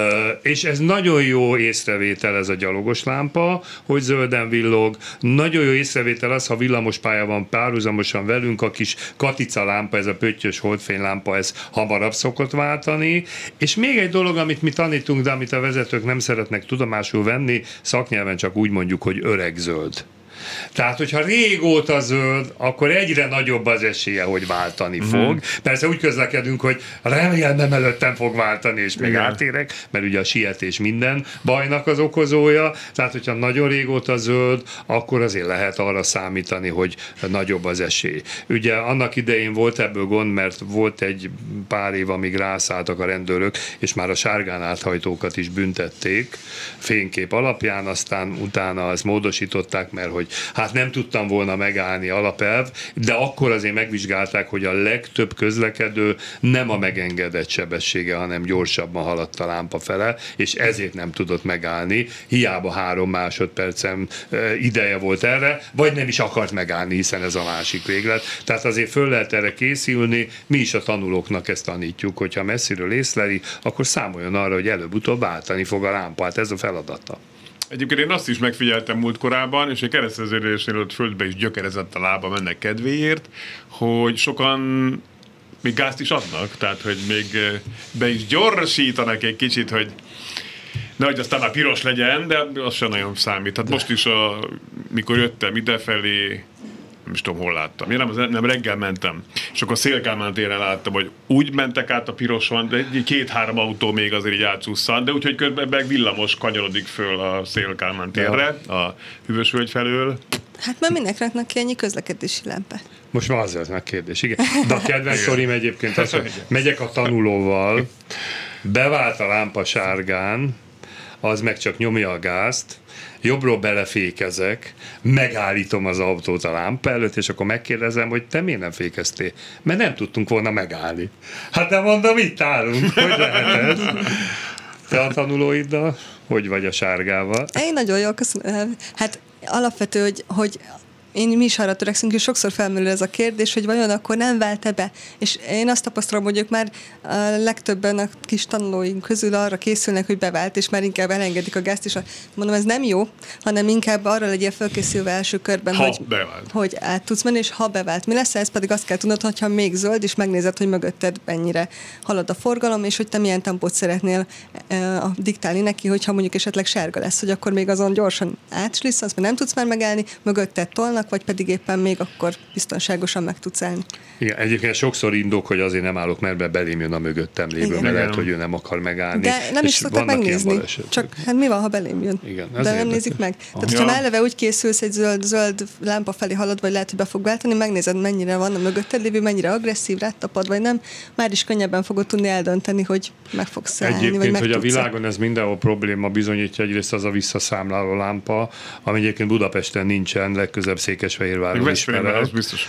és ez nagyon jó észrevétel ez a gyalogos lámpa, hogy zölden villog. Nagyon jó észrevétel az, ha villamospálya van párhuzamosan velünk, a kis katica lámpa, ez a pöttyös holdfénylámpa, ez hamarabb szokott váltani. És még egy dolog, amit mi tanítunk, de amit a vezetők nem szeretnek tudomásul venni, szaknyelven csak úgy mondjuk, hogy öreg zöld. Tehát, hogyha régóta zöld, akkor egyre nagyobb az esélye, hogy váltani mm. fog. Persze úgy közlekedünk, hogy remélem nem előttem fog váltani, és még igen. átérek, mert ugye a sietés minden bajnak az okozója. Tehát, hogyha nagyon régóta zöld, akkor azért lehet arra számítani, hogy nagyobb az esély. Ugye annak idején volt ebből gond, mert volt egy pár év, amíg rászálltak a rendőrök, és már a sárgán áthajtókat is büntették fénykép alapján, aztán utána ezt módosították, mert hogy hát nem tudtam volna megállni alapelv, de akkor azért megvizsgálták, hogy a legtöbb közlekedő nem a megengedett sebessége, hanem gyorsabban haladt a lámpa fele, és ezért nem tudott megállni. Hiába három másodpercen ideje volt erre, vagy nem is akart megállni, hiszen ez a másik véglet. Tehát azért föl lehet erre készülni, mi is a tanulóknak ezt tanítjuk, hogyha messziről észleli, akkor számoljon arra, hogy előbb-utóbb váltani fog a lámpa. Hát ez a feladata. Egyébként én azt is megfigyeltem múltkorában, és egy kereszteződésnél ott földbe is gyökerezett a lába mennek kedvéért, hogy sokan még gázt is adnak, tehát hogy még be is gyorsítanak egy kicsit, hogy nehogy aztán már piros legyen, de az sem nagyon számít. Tehát most is, a, mikor jöttem idefelé, nem is tudom, hol láttam. Én nem, nem reggel mentem, és akkor Szél-Kálmán téren láttam, hogy úgy mentek át a piroson, de két-három autó még azért így átszusszant, de úgyhogy közben meg villamos kanyarodik föl a Szél-Kálmán térre, a Hűvösvölgy felől. Hát már mindenkinek ki ennyi közlekedési lámpa. Most már az meg kérdés, igen. De a kedvenc sztorim egyébként az, hogy megyek a tanulóval, bevált a lámpa sárgán, az meg csak nyomja a gázt, jobbról belefékezek, megállítom az autót a lámpa előtt, és akkor megkérdezem, hogy te miért nem fékeztél? Mert nem tudtunk volna megállni. Hát nem mondom, itt állunk. Hogy lehet ez? Te a tanulóiddal? Hogy vagy a sárgával? Én nagyon jól köszönöm. Hát alapvető, hogy, hogy én mi is arra törekszünk, és sokszor felmerül ez a kérdés, hogy vajon akkor nem vált-e be. És én azt tapasztalom, hogy ők már a legtöbben a kis tanulóink közül arra készülnek, hogy bevált, és már inkább elengedik a gázt, és mondom, ez nem jó, hanem inkább arra legyél felkészülve első körben, ha hogy, hogy át tudsz menni, és ha bevált. Mi lesz ez? Pedig azt kell tudnod, hogyha még zöld, és megnézed, hogy mögötted mennyire halad a forgalom, és hogy te milyen tempót szeretnél e, diktálni neki, hogyha mondjuk esetleg sárga lesz, hogy akkor még azon gyorsan átslissz, azt nem tudsz már megállni, mögötted tolnak, vannak, vagy pedig éppen még akkor biztonságosan meg tudsz állni. Igen, egyébként sokszor indok, hogy azért nem állok, mert belém jön a mögöttem lévő, mert lehet, hogy ő nem akar megállni. De nem is szokták megnézni, csak hát mi van, ha belém jön? Igen, de nem érdekes. Nézik meg. Tehát, hogyha már eleve úgy készülsz egy zöld, zöld lámpa felé halad, vagy lehet, hogy be fog váltani, megnézed, mennyire van a mögötted lévő, mennyire agresszív, ráttapad, vagy nem, már is könnyebben fogod tudni eldönteni, hogy meg fogsz állni, egyébként, vagy meg hogy a tudsz. Világon ez mindenhol probléma bizonyítja, egyrészt az a visszaszámláló lámpa, ami egyébként Budapesten nincsen, legközebb Székesfehérváron ismeret.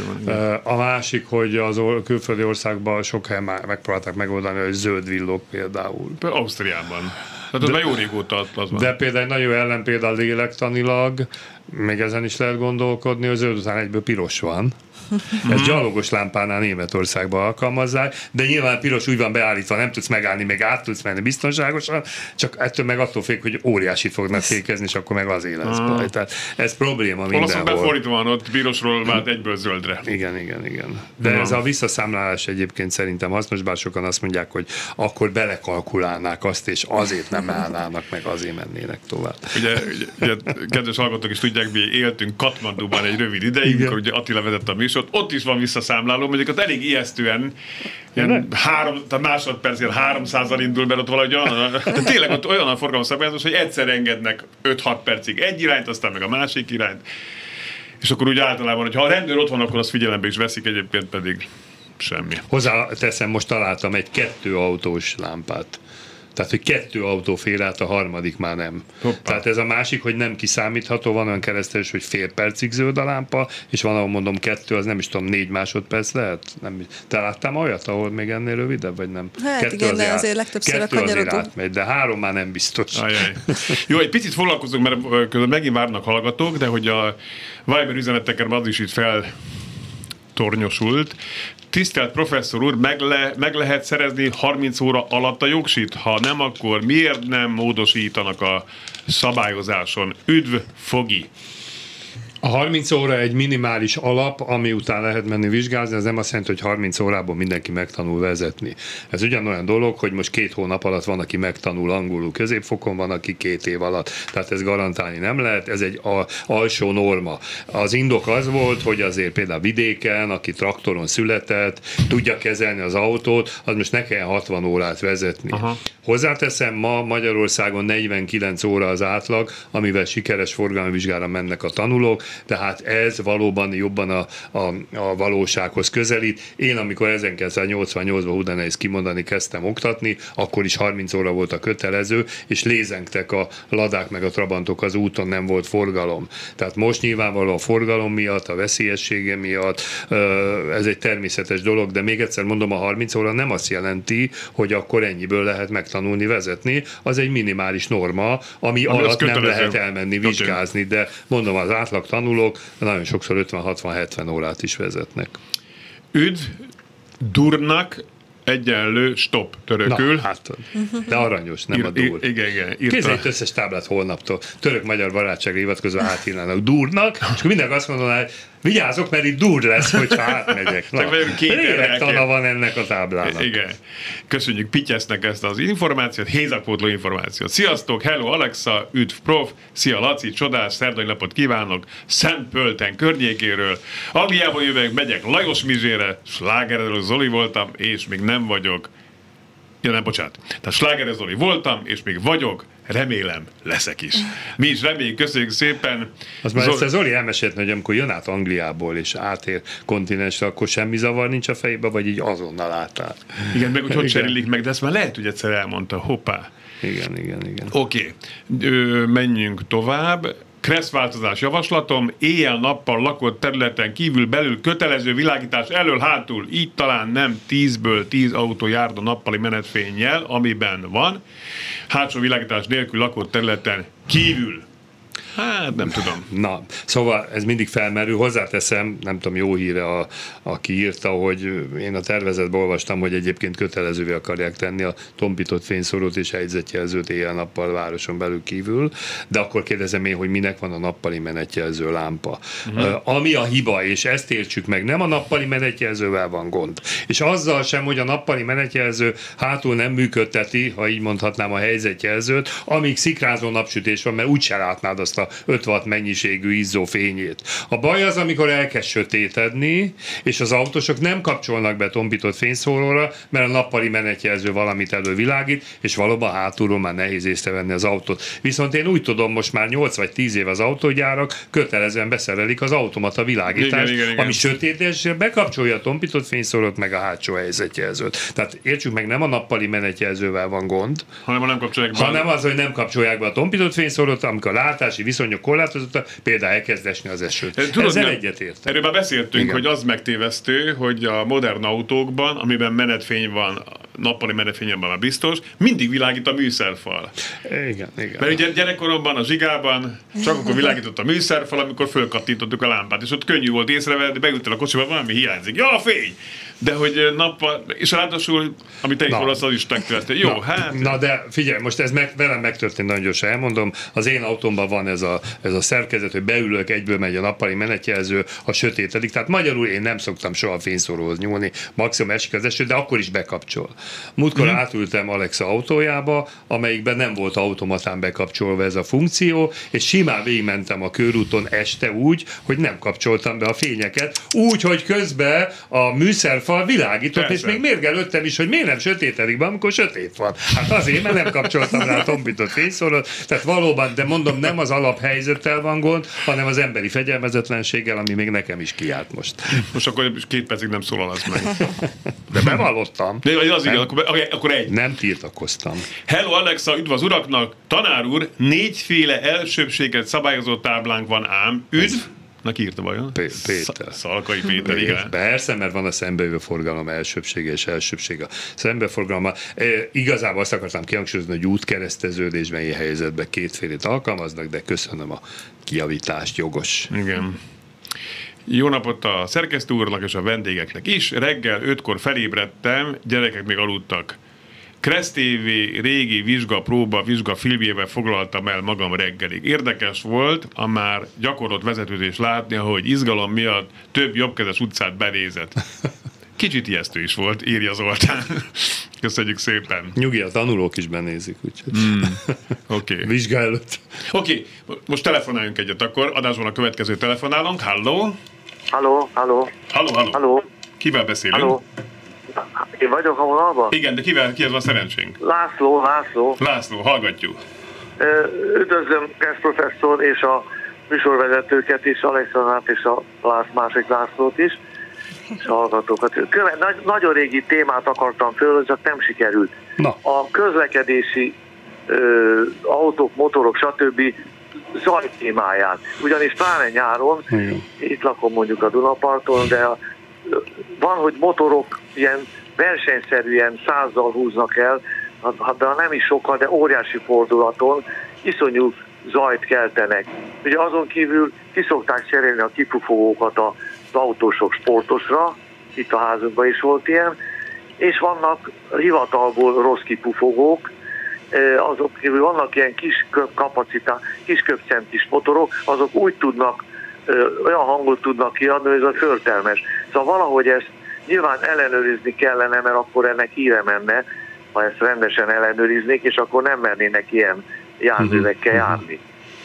A másik, hogy az külföldi országban sok helyen már megpróbálták megoldani, hogy zöld villog például. Ausztriában. Tehát az már jó régóta az van. De például nagyon ellenpélda lélektanilag, még ezen is lehet gondolkodni, hogy zöld után egyből piros van. Ez gyalogos lámpánál Németországban alkalmazzák, de nyilván piros úgy van beállítva, nem tudsz megállni, még át tudsz menni biztonságosan, csak ettől meg attól fél, hogy óriásit fognak fékezni, és akkor meg azért lesz baj. Tehát ez probléma mindenhol. Olaszok befordítva van, ott pirosról vált egyből zöldre. Igen, igen, igen. De ez a visszaszámlálás egyébként szerintem hasznos, bár sokan azt mondják, hogy akkor belekalkulálnák azt, és azért nem állnának, meg azért mennének tovább. Ugye, ugye kedves hallgatók is tudják, mi éltünk Katmanduban egy rövid ideig, amikor ugye Attila vezette a műsort, ott is van visszaszámláló, mondjuk ott elég ijesztően, ilyen három, tehát másodpercért háromszázal indul, mert ott valahogy olyan, de tényleg ott olyan a forgalomszabályozás, hogy egyszer engednek öt-hat percig egy irányt, aztán meg a másik irányt, és akkor úgy általában, hogy ha a rendőr ott van, akkor azt figyelembe is veszik, egyébként pedig semmi. Hozzáteszem, most találtam egy kettő autós lámpát. Tehát, hogy kettő autó fér át, a harmadik már nem. Hoppá. Tehát ez a másik, hogy nem kiszámítható, van olyan keresztelés, hogy fél percig zöld a lámpa, és van, ahol mondom kettő, az nem is tudom, négy másodperc lehet? Nem, te láttál olyat, ahol még ennél rövidebb, vagy nem? Hát kettő igen, azért de azért legtöbbször a kanyarodó. Átmegy, de három már nem biztos. Ajaj. Jó, egy picit foglalkozunk, mert közben megint várnak hallgatók, de hogy a Viber üzeneteken az is itt fel tornyosult. Tisztelt professzor úr, meg, le, meg lehet szerezni harminc óra alatt a jogsit? Ha nem, akkor miért nem módosítanak a szabályozáson? Üdv, Fogi! A harminc óra egy minimális alap, ami után lehet menni vizsgázni, ez nem azt jelenti, hogy harminc órából mindenki megtanul vezetni. Ez ugyanolyan dolog, hogy most két hónap alatt van, aki megtanul angolul középfokon, van, aki két év alatt. Tehát ez garantálni nem lehet, ez egy alsó norma. Az indok az volt, hogy azért például vidéken, aki traktoron született, tudja kezelni az autót, az most ne kelljen hatvan órát vezetni. Aha. Hozzáteszem, ma Magyarországon negyvenkilenc óra az átlag, amivel sikeres forgalmi vizsgára mennek a tanulók, tehát ez valóban jobban a, a, a valósághoz közelít. Én, amikor ezerkilencszáznyolcvannyolcban, hú, de nehéz kimondani, kezdtem oktatni, akkor is harminc óra volt a kötelező, és lézengtek a ladák meg a trabantok az úton, nem volt forgalom. Tehát most nyilvánvalóan a forgalom miatt, a veszélyessége miatt ez egy természetes dolog, de még egyszer mondom, a harminc óra nem azt jelenti, hogy akkor ennyiből lehet megtanulni vezetni, az egy minimális norma, ami, ami alatt nem lehet elmenni vizsgázni, de mondom, az átlag tanulók nagyon sokszor ötven hatvan hetven órát is vezetnek. Üdv, durnak, egyenlő, stop, törökül. Na, hát, de aranyos, nem ír, a dur. Igen, igen. Képzelj egy összes táblát holnaptól. Török-magyar barátságra hivatkozva átírnának durnak, és akkor mindenki azt mondaná, hogy vigyázok, mert itt dur lesz, hogyha átmegyek. Na, lélektana van ennek a táblának. Igen. Köszönjük Pityesznek ezt az információt, hézakpótló információt. Sziasztok, hello Alexa, üdv prof, szia Laci, csodás szerdai napot kívánok, Szentpölten környékéről. Angliából jövök, megyek Lajos Mizsére, Slágerező Zoli voltam, és még nem vagyok. Ja, nem, bocsánat. Tehát Slágerező Zoli voltam, és még vagyok, remélem leszek is. Mi is reméljük, köszönjük szépen. Az már Zoli... ezt a Zoli elmesélt, hogy amikor jön át Angliából és átér kontinensre, akkor semmi zavar nincs a fejében, vagy így azonnal átáll. Igen, meg hogy hogy cserélik meg, de ezt már lehet, hogy egyszer elmondta. Hoppá. Igen, igen, igen. Oké, okay. Menjünk tovább. Kressz változás javaslatom, éjjel-nappal lakott területen kívül belül kötelező világítás elől-hátul, így talán nem tízből tíz autó járna nappali menetfénnyel, amiben van. Hátsó világítás nélkül lakott területen kívül. Hát nem tudom. Na, szóval ez mindig felmerül. Hozzáteszem, nem tudom, jó híre, a, aki írta, hogy én a tervezetben olvastam, hogy egyébként kötelezővé akarják tenni a tompított fényszórót és helyzetjelzőt éjjel-nappal városon belül kívül, de akkor kérdezem én, hogy minek van a nappali menetjelző lámpa. Uh-huh. Ami a hiba, és ezt értsük meg, nem a nappali menetjelzővel van gond. És azzal sem, hogy a nappali menetjelző hátul nem működteti, ha így mondhatnám, a helyzetjelzőt, amíg szikrázó napsütés van, mert úgyse látnád azt a a öt watt mennyiségű izzó fényét. A baj az, amikor elkezd sötétedni, és az autósok nem kapcsolnak be tompított fényszóróra, mert a nappali menetjelző valamit elővilágít, és valóban hátulról már nehéz észrevenni az autót. Viszont én úgy tudom, most már nyolc vagy tíz év az autógyárak kötelezően beszerelik az automata világítást, igen, igen, igen. ami sötét, és bekapcsolja a tompított fényszórót, meg a hátsó helyzetjelzőt. Tehát értsük meg, nem a nappali menetjelzővel van gond, hanem, nem kapcsolják be. hanem az, hogy nem kapcsolják be a tompított fényszórót, amikor a látási viszonyok korlátozottak, például elkezd esni az eső. Tudod, ezzel egyetértek. Erről már beszéltünk, igen. hogy az megtévesztő, hogy a modern autókban, amiben menetfény van, nappali menetfényben már biztos, mindig világít a műszerfal. Igen, igen. Mert ugye gyerekkoromban, a Zsigában csak akkor világított a műszerfal, amikor fölkattintottuk a lámpát, és ott könnyű volt észrevenni, beültél a kocsiba, valami hiányzik. Ja, a fény! De hogy nappal, és ráadásul, amit te is valasz, az is megtörtént. Jó, na, hát... Na de figyelj, most ez meg, velem megtörtént, nagyon gyorsan elmondom. Az én autómban van ez a, ez a szerkezet, hogy beülök, egyből megy a nappali menetjelző, a sötétedik. Tehát magyarul én nem szoktam soha a fényszóróhoz nyúlni, maximum esik az eső, de akkor is bekapcsol. Múltkor hmm. átültem Alexa autójába, amelyikben nem volt automatán bekapcsolva ez a funkció, és simán végigmentem a körúton este úgy, hogy nem kapcsoltam be a fényeket, úgy, hogy közben a műszerfal világított, persze. és még mérgelődtem is, hogy miért nem sötétedik be, amikor sötét van. Hát azért, mert nem kapcsoltam rá a tompított fényszórót, tehát valóban, de mondom, nem az alaphelyzettel van gond, hanem az emberi fegyelmezetlenséggel, ami még nekem is kiállt most. Most akkor két percig nem szólalsz meg. De bevallottam. De az igen, akkor, akkor egy. Nem tiltakoztam. Hello Alexa, üdv az uraknak! Tanár úr, négyféle elsőbséget szabályozó táblánk van ám. Üdv! Neki írta vajon? Péter. Szalkai Péter, igen. Persze, mert van a szembejövő forgalom elsőbsége és elsőbsége a szembeforgalma. E, igazából azt akartam kihangsúlyozni, hogy útkereszteződésben ilyen helyzetben kétfélét alkalmaznak, de köszönöm a kijavítást, jogos. Igen. Jó napot a szerkesztő úrnak és a vendégeknek is. Reggel ötkor felébredtem, gyerekek még aludtak. Kressz té vé régi vizsgapróba, vizsgafilmjével foglaltam el magam reggelig. Érdekes volt a már gyakorlott vezetőzés látni, ahogy izgalom miatt több jobbkezes utcát benézett. Kicsit ijesztő is volt, írja Zoltán. Köszönjük szépen. Nyugi, a tanulók is benézik, úgyhogy. Mm, Oké. Okay. Vizsga előtt. Oké, okay. Most telefonáljunk egyet akkor. Adásban a következő telefonálunk. Halló? Halló, halló. Halló, halló. Halló. Kivel beszélünk? Halló. Én vagyok a vonalban? Igen, de kivel, kihez van szerencsénk? László, László. László, hallgatjuk. Üdvözlöm Kressz professzor és a műsorvezetőket is, Alexandrát és a Lász, másik Lászlót is, és a hallgatókat. Köve, nagy, nagyon régi témát akartam föl, csak nem sikerült. Na. A közlekedési ö, autók, motorok, stb. Zaj témáját. Ugyanis pláne nyáron, igen. Itt lakom mondjuk a Dunaparton, de a, van, hogy motorok ilyen versenyszerűen százzal húznak el, de nem is sokkal, de óriási fordulaton iszonyú zajt keltenek. Ugye azon kívül ki szokták cserélni a kipufogókat az autósok sportosra, itt a házunkban is volt ilyen, és vannak hivatalból rossz kipufogók, azok kívül vannak ilyen kis kapacitás, kis köpcentis motorok, azok úgy tudnak, olyan hangot tudnak kiadni, hogy ez a förtelmes. Szóval valahogy ezt nyilván ellenőrizni kellene, mert akkor ennek híre menne, ha ezt rendesen ellenőriznék, és akkor nem mernének ilyen járművekkel járni.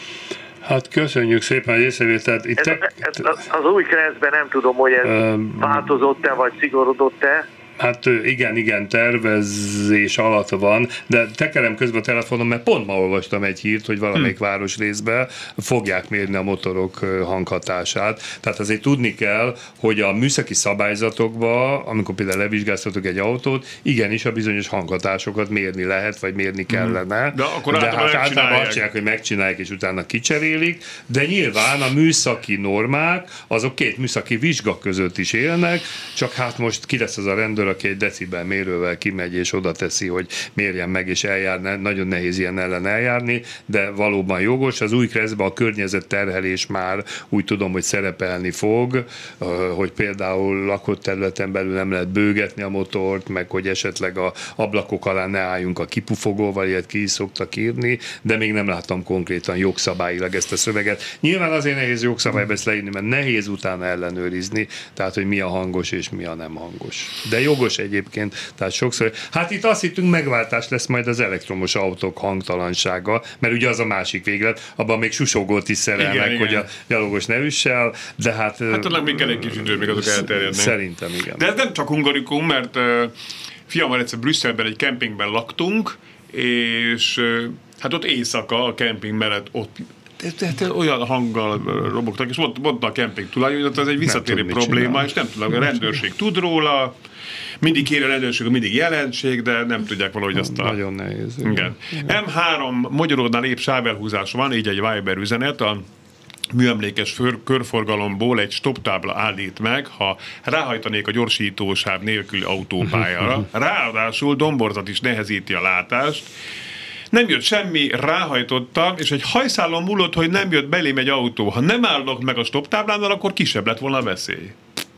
Hát köszönjük szépen, hogy észrevételt. Ez, ez, az új keresztben nem tudom, hogy ez um, változott-e, vagy szigorodott-e. Hát igen, igen, tervezés alatt van, de tekerem közben a telefonom, mert pont ma olvastam egy hírt, hogy valamelyik hmm. városrészben fogják mérni a motorok hanghatását. Tehát azért tudni kell, hogy a műszaki szabályzatokban, amikor például levizsgáztatok egy autót, igenis a bizonyos hanghatásokat mérni lehet, vagy mérni kellene. Hmm. De akkor de általában hát általában azt csinálják, hogy megcsinálják, és utána kicserélik, de nyilván a műszaki normák, azok két műszaki vizsga között is élnek, csak hát most ki lesz az a rendőr, aki egy decibel mérővel kimegy és oda teszi, hogy mérjen meg és eljárni. Nagyon nehéz ilyen ellen eljárni, de valóban jogos. Az új keresztben a környezetterhelés már úgy tudom, hogy szerepelni fog, hogy például lakott területen belül nem lehet bőgetni a motort, meg hogy esetleg a ablakok alá ne álljunk a kipufogóval, ilyet ki is szoktak írni, de még nem láttam konkrétan jogszabályilag ezt a szöveget. Nyilván azért nehéz jogszabályba ezt leírni, mert nehéz utána ellenőrizni, tehát hogy mi a hangos és mi a nem hangos. De jogos jogos egyébként, tehát sokszor. Hát itt azt hittünk, megváltás lesz majd az elektromos autók hangtalansága, mert ugye az a másik véglet, abban még susogót is szerelnek, igen, hogy igen. a gyalogos ne üssel, de hát... Hát talán még kell egy kis idő, még azok elterjednek. Szerintem igen. De ez nem csak hungarikum, mert uh, fiammal egyszer Brüsszelben egy kempingben laktunk, és uh, hát ott éjszaka a kemping mellett ott olyan hanggal robogtak, és mondta a kemping tulajdonos, hogy ez egy visszatérő probléma, csinál. És nem tudom, a rendőrség tud róla, mindig kér a rendőrség, mindig jelentség, de nem tudják valahogy azt a... Nagyon nehéz. Igen. Igen. em három Magyaródnál épp sávelhúzás van, így egy Viber üzenet, a műemlékes för, körforgalomból egy stoptábla állít meg, ha ráhajtanék a gyorsítósáv nélküli autópályára. Ráadásul domborzat is nehezíti a látást. Nem jött semmi, ráhajtottam, és egy hajszálon múlott, hogy nem jött belém egy autó. Ha nem állok meg a stoptáblánál, akkor kisebb lett volna a veszély.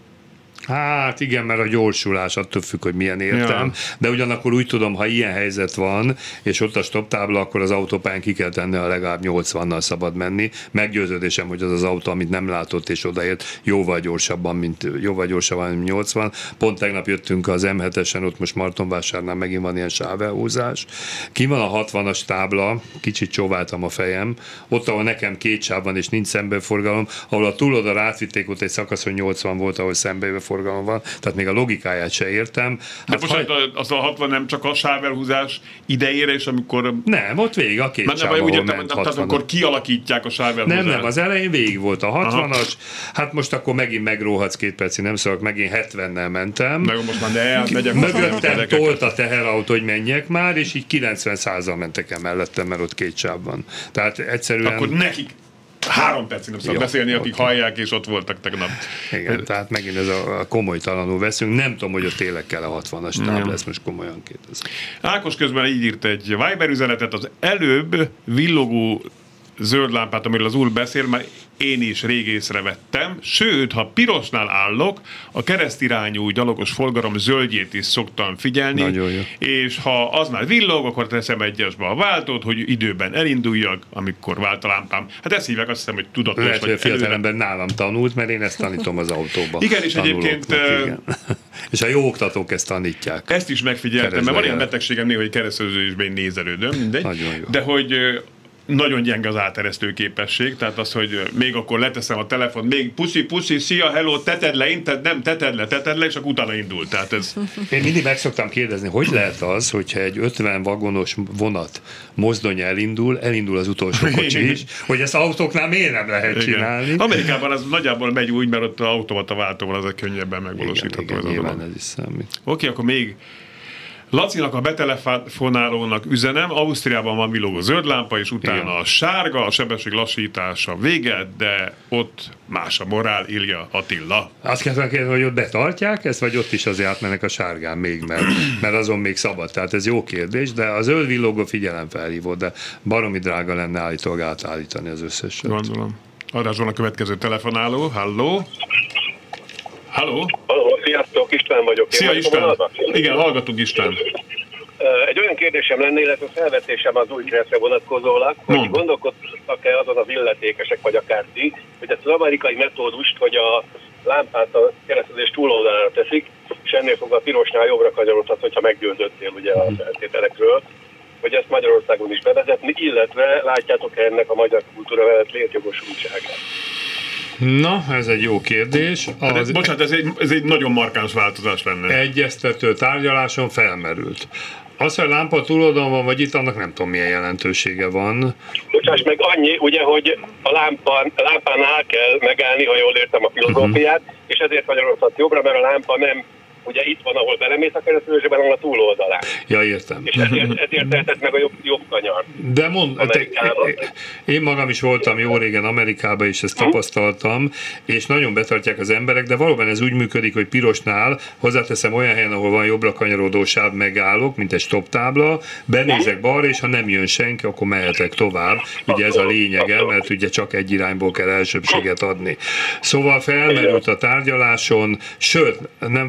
Hát igen, mert a gyorsulás attól függ, hogy milyen értem, ja. De ugyanakkor úgy tudom, ha ilyen helyzet van, és ott a stoptábla, akkor az autópályán ki kell tenni, a legalább nyolcvannal szabad menni. Meggyőződésem, hogy az az autó, amit nem látott és odaért, jóval gyorsabban, mint, jóval gyorsabban, mint nyolcvan. Pont tegnap jöttünk az em hetesen, ott most Martonvásárnál megint van ilyen sávelhúzás. Ki van a hatvanas tábla, kicsit csóváltam a fejem, ott, ahol nekem két sáv van és nincs szembeforgalom, ahol a túloldalra átvitték, ott egy szakaszon nyolcvan volt, ahol szembeforgalom van, tehát még a logikáját se értem. Hát de most ha... az a hatvan nem csak a sávelhúzás idejére, és amikor... Nem, ott végig a két sáv, ahol ment hatvan. Tehát akkor kialakítják a sávelhúzást. Nem, nem, az elején végig volt a hatvanas, aha. Hát most akkor megint megróhatsz két percig, nem szólok, megint hetvennel mentem. Meg most már ne, megyek. Mögöttem tolt a teherautó, hogy menjek már, és így kilencven százal mentek el mellettem, mert ott két sáv van. Tehát egyszerűen... Akkor nekik három percig nem szabad beszélni, akik okay. hallják, és ott voltak tegnap. Igen, tehát megint ez a komolytalanul veszünk. Nem tudom, hogy ott tényleg kell a hatvanas tábla, ezt most komolyan kérdezem. Ákos közben így írt egy Viber üzenetet, az előbb villogó zöld lámpát, amiről az úr beszél, már én is rég észrevettem, sőt, ha pirosnál állok, a keresztirányú gyalogos forgalom zöldjét is szoktam figyelni, és ha az már villog, akkor teszem egyesbe a váltót, hogy időben elinduljak, amikor vált a lámpám. Hát ezt hívják, azt hiszem, hogy tudatos. Lehet, hogy a fiatalember nálam tanult, mert én ezt tanítom az autóba. Igen, és egyébként... Igen. És a jó oktatók ezt tanítják. Ezt is megfigyeltem, mert van ilyen betegségem néha, hogy kereszteződésben nézelődöm, mindegy. De hogy nagyon gyenge az áteresztő képesség, tehát az, hogy még akkor leteszem a telefon, még puszi, puszi, szia, hello, teted le, inted, nem, teted le, teted le, és akkor utána indult. Tehát ez... Én mindig meg szoktam kérdezni, hogy lehet az, hogyha egy ötven vagonos vonat mozdony elindul, elindul az utolsó kocsi is, hogy ezt autóknál miért nem lehet igen. csinálni? Amerikában az nagyjából megy úgy, mert ott az automata váltóval az könnyebben megvalósítható. Igen, igen, nyilván ez is számít. Oké, akkor még Lacinak, a betelefonálónak üzenem, Ausztriában van villogó zöld lámpa, és utána igen. a sárga, a sebesség lassítása vége, de ott más a morál, írja Attila. Azt kell kérdezni, hogy ott betartják ezt, vagy ott is azért átmennek a sárgán még, mert, mert azon még szabad. Tehát ez jó kérdés, de a zöld villogó figyelemfelhívó, de baromi drága lenne állítólag átállítani az összeset. Gondolom. Adásban a következő telefonáló. Halló? Halló? Halló, sziasztok, István vagyok. Én Szia István. Igen, hallgatunk István. Egy olyan kérdésem lenne, illetve felvetésem az új keresztre vonatkozólag, hogy hmm. gondolkodtak-e azon az illetékesek, vagy akár ti, hogy ezt az amerikai metódust, hogy a lámpát a keresztezés túloldalára teszik, és ennél fogva a pirosnál jobbra kanyarodhatsz, hogyha meggyőződtél ugye a feltételekről, hogy ezt Magyarországon is bevezetni, illetve látjátok-e ennek a magyar kultúra mellett létjogosultságát? Na, ez egy jó kérdés. Az ez, bocsánat, ez egy, ez egy nagyon markáns változás lenne. Egyeztető tárgyaláson felmerült. Az, hogy a lámpa túloldalon van, vagy itt, annak nem tudom, milyen jelentősége van. Bocsáss meg, annyi, ugye, hogy a lámpán, a lámpánál kell megállni, ha jól értem a filozófiát, uh-huh. és ezért magyarország jobbra, mert a lámpa nem ugye itt van, ahol belemész a keresztülésben, ahol a túloldalán. Ja, értem. És ezért, ezért tehetett meg a jobb, jobb kanyar. De mond, te, én magam is voltam jó régen Amerikában, és ezt tapasztaltam, és nagyon betartják az emberek, de valóban ez úgy működik, hogy pirosnál hozzáteszem olyan helyen, ahol van jobbra kanyarodó sáv, megállok, mint egy stop tábla, benézek balra, és ha nem jön senki, akkor mehetek tovább. Ugye ez a lényege, mert ugye csak egy irányból kell elsőbséget adni. Szóval felmerült a tárgyaláson, sőt, nem fogod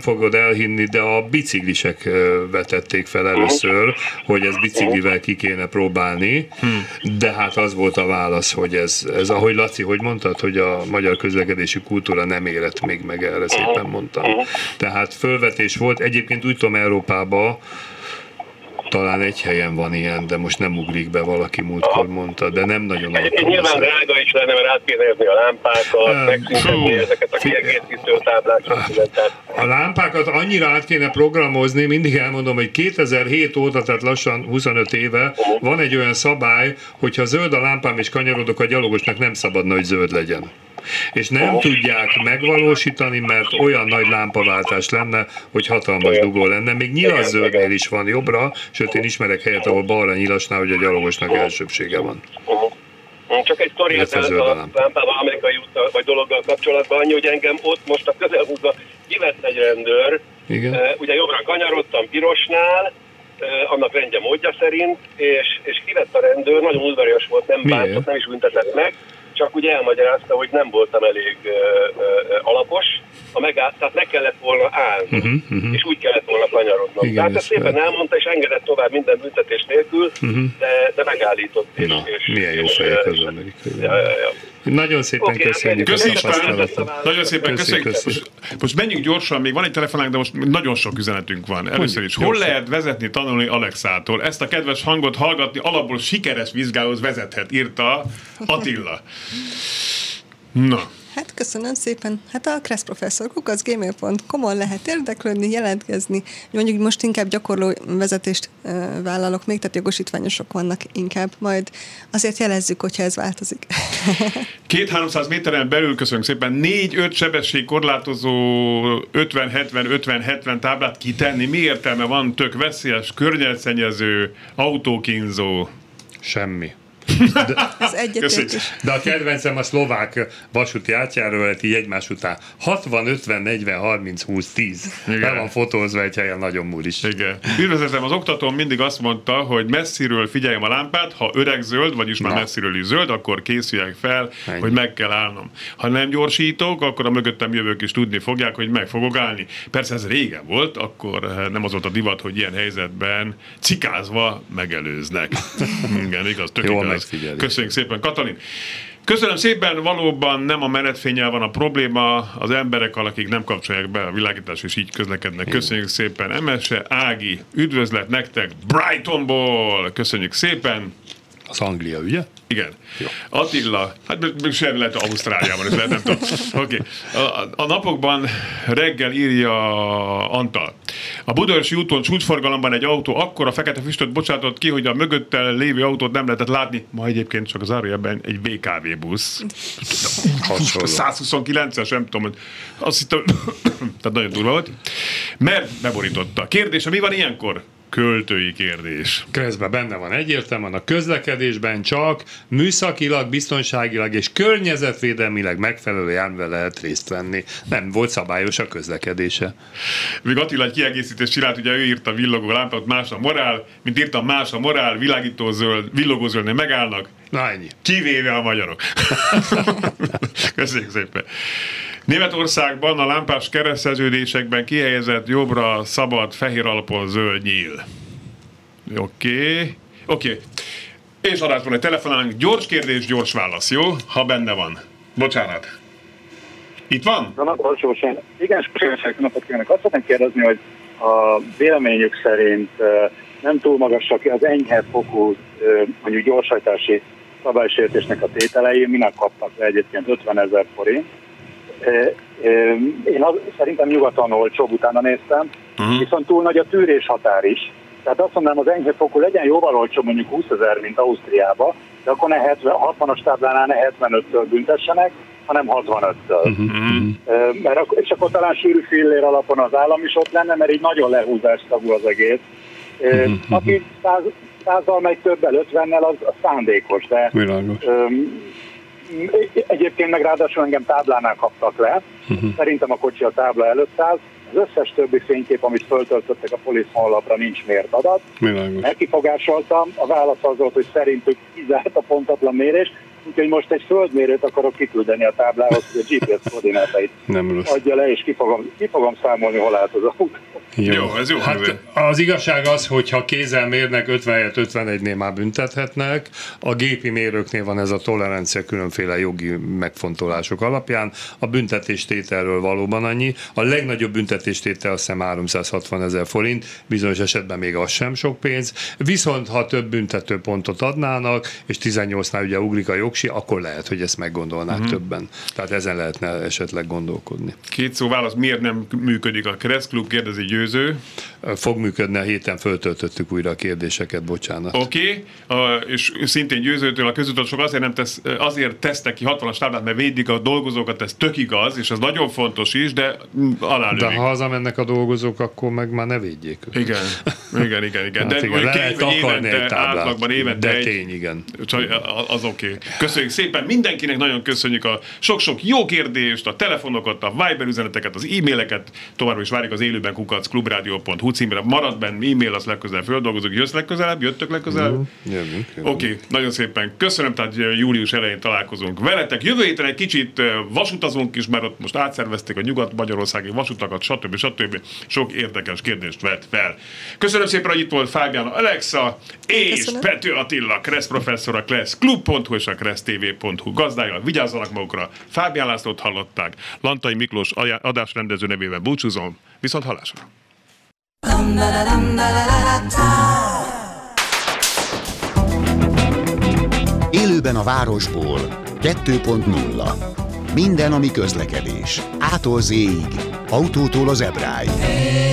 elhinni, de a biciklisek vetették fel először, hogy ez biciklivel ki kéne próbálni, de hát az volt a válasz, hogy ez, ez ahogy Laci, hogy mondtad, hogy a magyar közlekedési kultúra nem érett még meg, erre szépen mondtam. Tehát fölvetés volt, egyébként úgy tudom Európában, talán egy helyen van ilyen, de most nem ugrik be, valaki múltkor mondta, de nem nagyon alkalmazott. Nyilván drága is lenne, mert át kéne érni a lámpákat, megszüntetni ezeket a kiegészítő táblákat. A lámpákat annyira át kéne programozni, mindig elmondom, hogy kétezer-hét óta, tehát lassan huszonöt éve van egy olyan szabály, hogyha zöld a lámpám és kanyarodok, a gyalogosnak nem szabadna, hogy zöld legyen. És nem tudják megvalósítani, mert olyan nagy lámpaváltás lenne, hogy hatalmas dugó lenne. Még nyilaszzöldnél is van jobbra, sőt én ismerek helyet, ahol balra nyilasnál, hogy a gyalogosnak elsőbsége van. Csak egy sztori a lámpával, amerikai úttal, vagy dologgal kapcsolatban, annyi, hogy engem ott most a közelhúzva kivett egy rendőr, igen. Ugye jobbra kanyarodtam pirosnál, annak rendje módja szerint, és, és kivett a rendőr, nagyon udvarias volt, nem bántott, nem is büntetett meg, csak ugye elmagyarázta, hogy nem voltam elég uh, uh, alapos, a megáll, tehát meg kellett volna állni, uh-huh, uh-huh. és úgy kellett volna kanyarodnom. Igen, tehát ezt szépen fel. elmondta, és engedett tovább minden büntetés nélkül, uh-huh. de, de megállított. És, Na, és, milyen jó fejek az amerikai. Ja, ja, ja. Nagyon szépen okay, köszönjük. Köszönjük szépen. Nagyon szépen köszönjük. Most, most menjünk gyorsan, még van egy telefonánk, de most nagyon sok üzenetünk van. Először is, hol lehet vezetni, tanulni Alexától? Ezt a kedves hangot hallgatni alapból sikeres vizsgához vezethet, írta Attila. Na. Hát köszönöm szépen. Hát a kresszprofesszor kukac gmail pont com-on lehet érdeklődni, jelentkezni. Mondjuk most inkább gyakorló vezetést e, vállalok még, tehát jogosítványosok vannak inkább. Majd azért jelezzük, hogyha ez változik. két-háromszáz méteren belül, köszönjük szépen, négy-öt sebesség korlátozó ötven hetven ötven hetven táblát kitenni. Mi értelme van? Tök veszélyes, környezetszennyező, autókínzó. Semmi. De, ez egyetértés. De a kedvencem a szlovák vasúti átjáróveleti így egymás után hatvan, ötven, negyven, harminc, húsz, tíz. Le van fotózva egy helyen, nagyon múlis. Igen. Üdvözletem, az oktatóm mindig azt mondta, hogy messziről figyeljem a lámpát, ha öreg zöld, vagyis már Na. messziről is zöld, akkor készüljek fel, Ennyi. hogy meg kell állnom. Ha nem gyorsítok, akkor a mögöttem jövők is tudni fogják, hogy meg fogok állni. Persze ez régen volt, akkor nem az volt a divat, hogy ilyen helyzetben cikázva megelőznek. Igen, igaz, tök igaz. Köszönjük szépen, Katalin. Köszönöm szépen, valóban nem a menetfénnyel van a probléma, az emberek, akik nem kapcsolják be a világítást, és így közlekednek. Köszönjük szépen, Emese, Ági, üdvözlet nektek Brightonból. Köszönjük szépen. Az Anglia, ugye? Igen. Jó. Attila, hát még sem lehet Ausztráliában, ez lehet, nem tudom. Okay. A, a napokban reggel írja Antal. A Budaörsi úton csúcsforgalomban egy autó akkora fekete füstöt bocsátott ki, hogy a mögöttel lévő autót nem lehetett látni. Ma egyébként csak az zárójelben egy bé ká vé busz. százhuszonkilences, nem tudom, azt hittem, tehát nagyon durva volt. Mert beborította. Kérdése, mi van ilyenkor? Költői kérdés. Közben benne van egyértelműen, a közlekedésben csak műszakilag, biztonságilag és környezetvédelmileg megfelelő járművel lehet részt venni. Nem volt szabályos a közlekedése. Még Attila egy kiegészítést csinált, ugye ő írta villogó lámpát, más a morál, mint írtam, más a morál, világító zöld, villogó zöldnél megállnak. Na ennyi. Kivéve a magyarok. Köszönjük szépen. Németországban a lámpás kereszteződésekben kihelyezett jobbra szabad fehér alapon zöld nyíl. Oké. Okay. Oké. Okay. És adásban egy telefonálunk. Gyors kérdés, gyors válasz, jó? Ha benne van. Bocsánat. Itt van? Na, napot, Sósán. Igen, Sósán, napot kívánok. Azt szeretném kérdezni, hogy a véleményük szerint nem túl magasak az enyhe fokú, mondjuk gyorshajtási szabálysértésnek a tételei, minek kaptak le egyébként ötvenezer forint. Én az, szerintem nyugaton olcsóbb, utána néztem, uh-huh. viszont túl nagy a tűrés határ is. Tehát azt mondanám, az enyhe fokú legyen jóval olcsóbb, mondjuk húszezer, mint Ausztriába, de akkor ne hetven, hatvanas táblánál ne hetvenöttől büntessenek, hanem hatvanöttől. Uh-huh. Mert akkor, és akkor talán sűrű fillér alapon az állam is ott lenne, mert így nagyon lehúzástagú az egész. Uh-huh. Aki száz, százzal megy többel, ötvennel, az, az szándékos, de... Um, egyébként meg ráadásul engem táblánál kaptak le. Uh-huh. Szerintem a kocsi a tábla előtt áll. Az összes többi fénykép, amit föltöltöttek a Police honlapra, nincs mért adat. Megkifogásoltam, a válasz az volt, hogy szerintük kizárt a pontatlan mérés. úgyhogy most egy földmérőt akarok kiküldeni a táblához, hogy a gé pé es koordinátait adja le, és ki fogom, ki fogom számolni, hol állt az autó. Jó, jó, ez jó. Hát az igazság az, hogy ha kézzel mérnek, ötven helyett ötvenegynél már büntethetnek. A gépi mérőknél van ez a tolerancia különféle jogi megfontolások alapján. A büntetéstételről valóban annyi. A legnagyobb büntetéstétel azt hiszem háromszázhatvan ezer forint, bizonyos esetben még az sem sok pénz. Viszont ha több büntetőpontot adnának, és tizennyolcnál ugye ugrik a jogsi, akkor lehet, hogy ezt meggondolnák uh-huh. többen. Tehát ezen lehetne esetleg gondolkodni. Két szó válasz, miért nem működik a Kressz Klub, kérdezi Győző. Fog működni, a héten föltöltöttük újra a kérdéseket, bocsánat. Oké, okay. És szintén Győzőtől a közutasok azért nem tesz, azért tesznek ki hatvanas táblát, mert védik a dolgozókat, ez tök igaz, és ez nagyon fontos is, de alálődik. De ha hazamennek a dolgozók, akkor meg már ne védjék őket. Igen, igen, igen, igen. Hát de igen, lehet akarni egy táblát, átlagban évente de egy, tény, igen. Az oké. Okay. Köszönjük szépen mindenkinek, nagyon köszönjük a sok-sok jó kérdést, a telefonokat, a Viber üzeneteket, az e-maileket, továbbra is várjuk az élőben kukac klubradio pont hu címre. Marad benne e-mail, azt legközelebb földolgozunk. Jössz legközelebb? Jöttök legközelebb? Mm, jövünk. Oké, okay, nagyon szépen köszönöm, tehát július elején találkozunk veletek. Jövő héten egy kicsit vasutazunk is, mert ott most átszervezték a nyugat-magyarországi vasutakat, stb. stb. Sok érdekes kérdést vett fel. Köszönöm szépen, hogy itt volt Fábián Alexa és köszönöm. Pető Attila, Kressz professzor, a Kressz Klub pont hu és a Kressz té vé pont hu gazdája. Vigyázzanak magukra. Fábián Lászlót hallották. Lantai Miklós adásrendező nevében búcsúzom. Viszont hallásra. Élőben a városból kettő pont nulla. Minden, ami közlekedés. Ától zéig, autótól az Ebráig.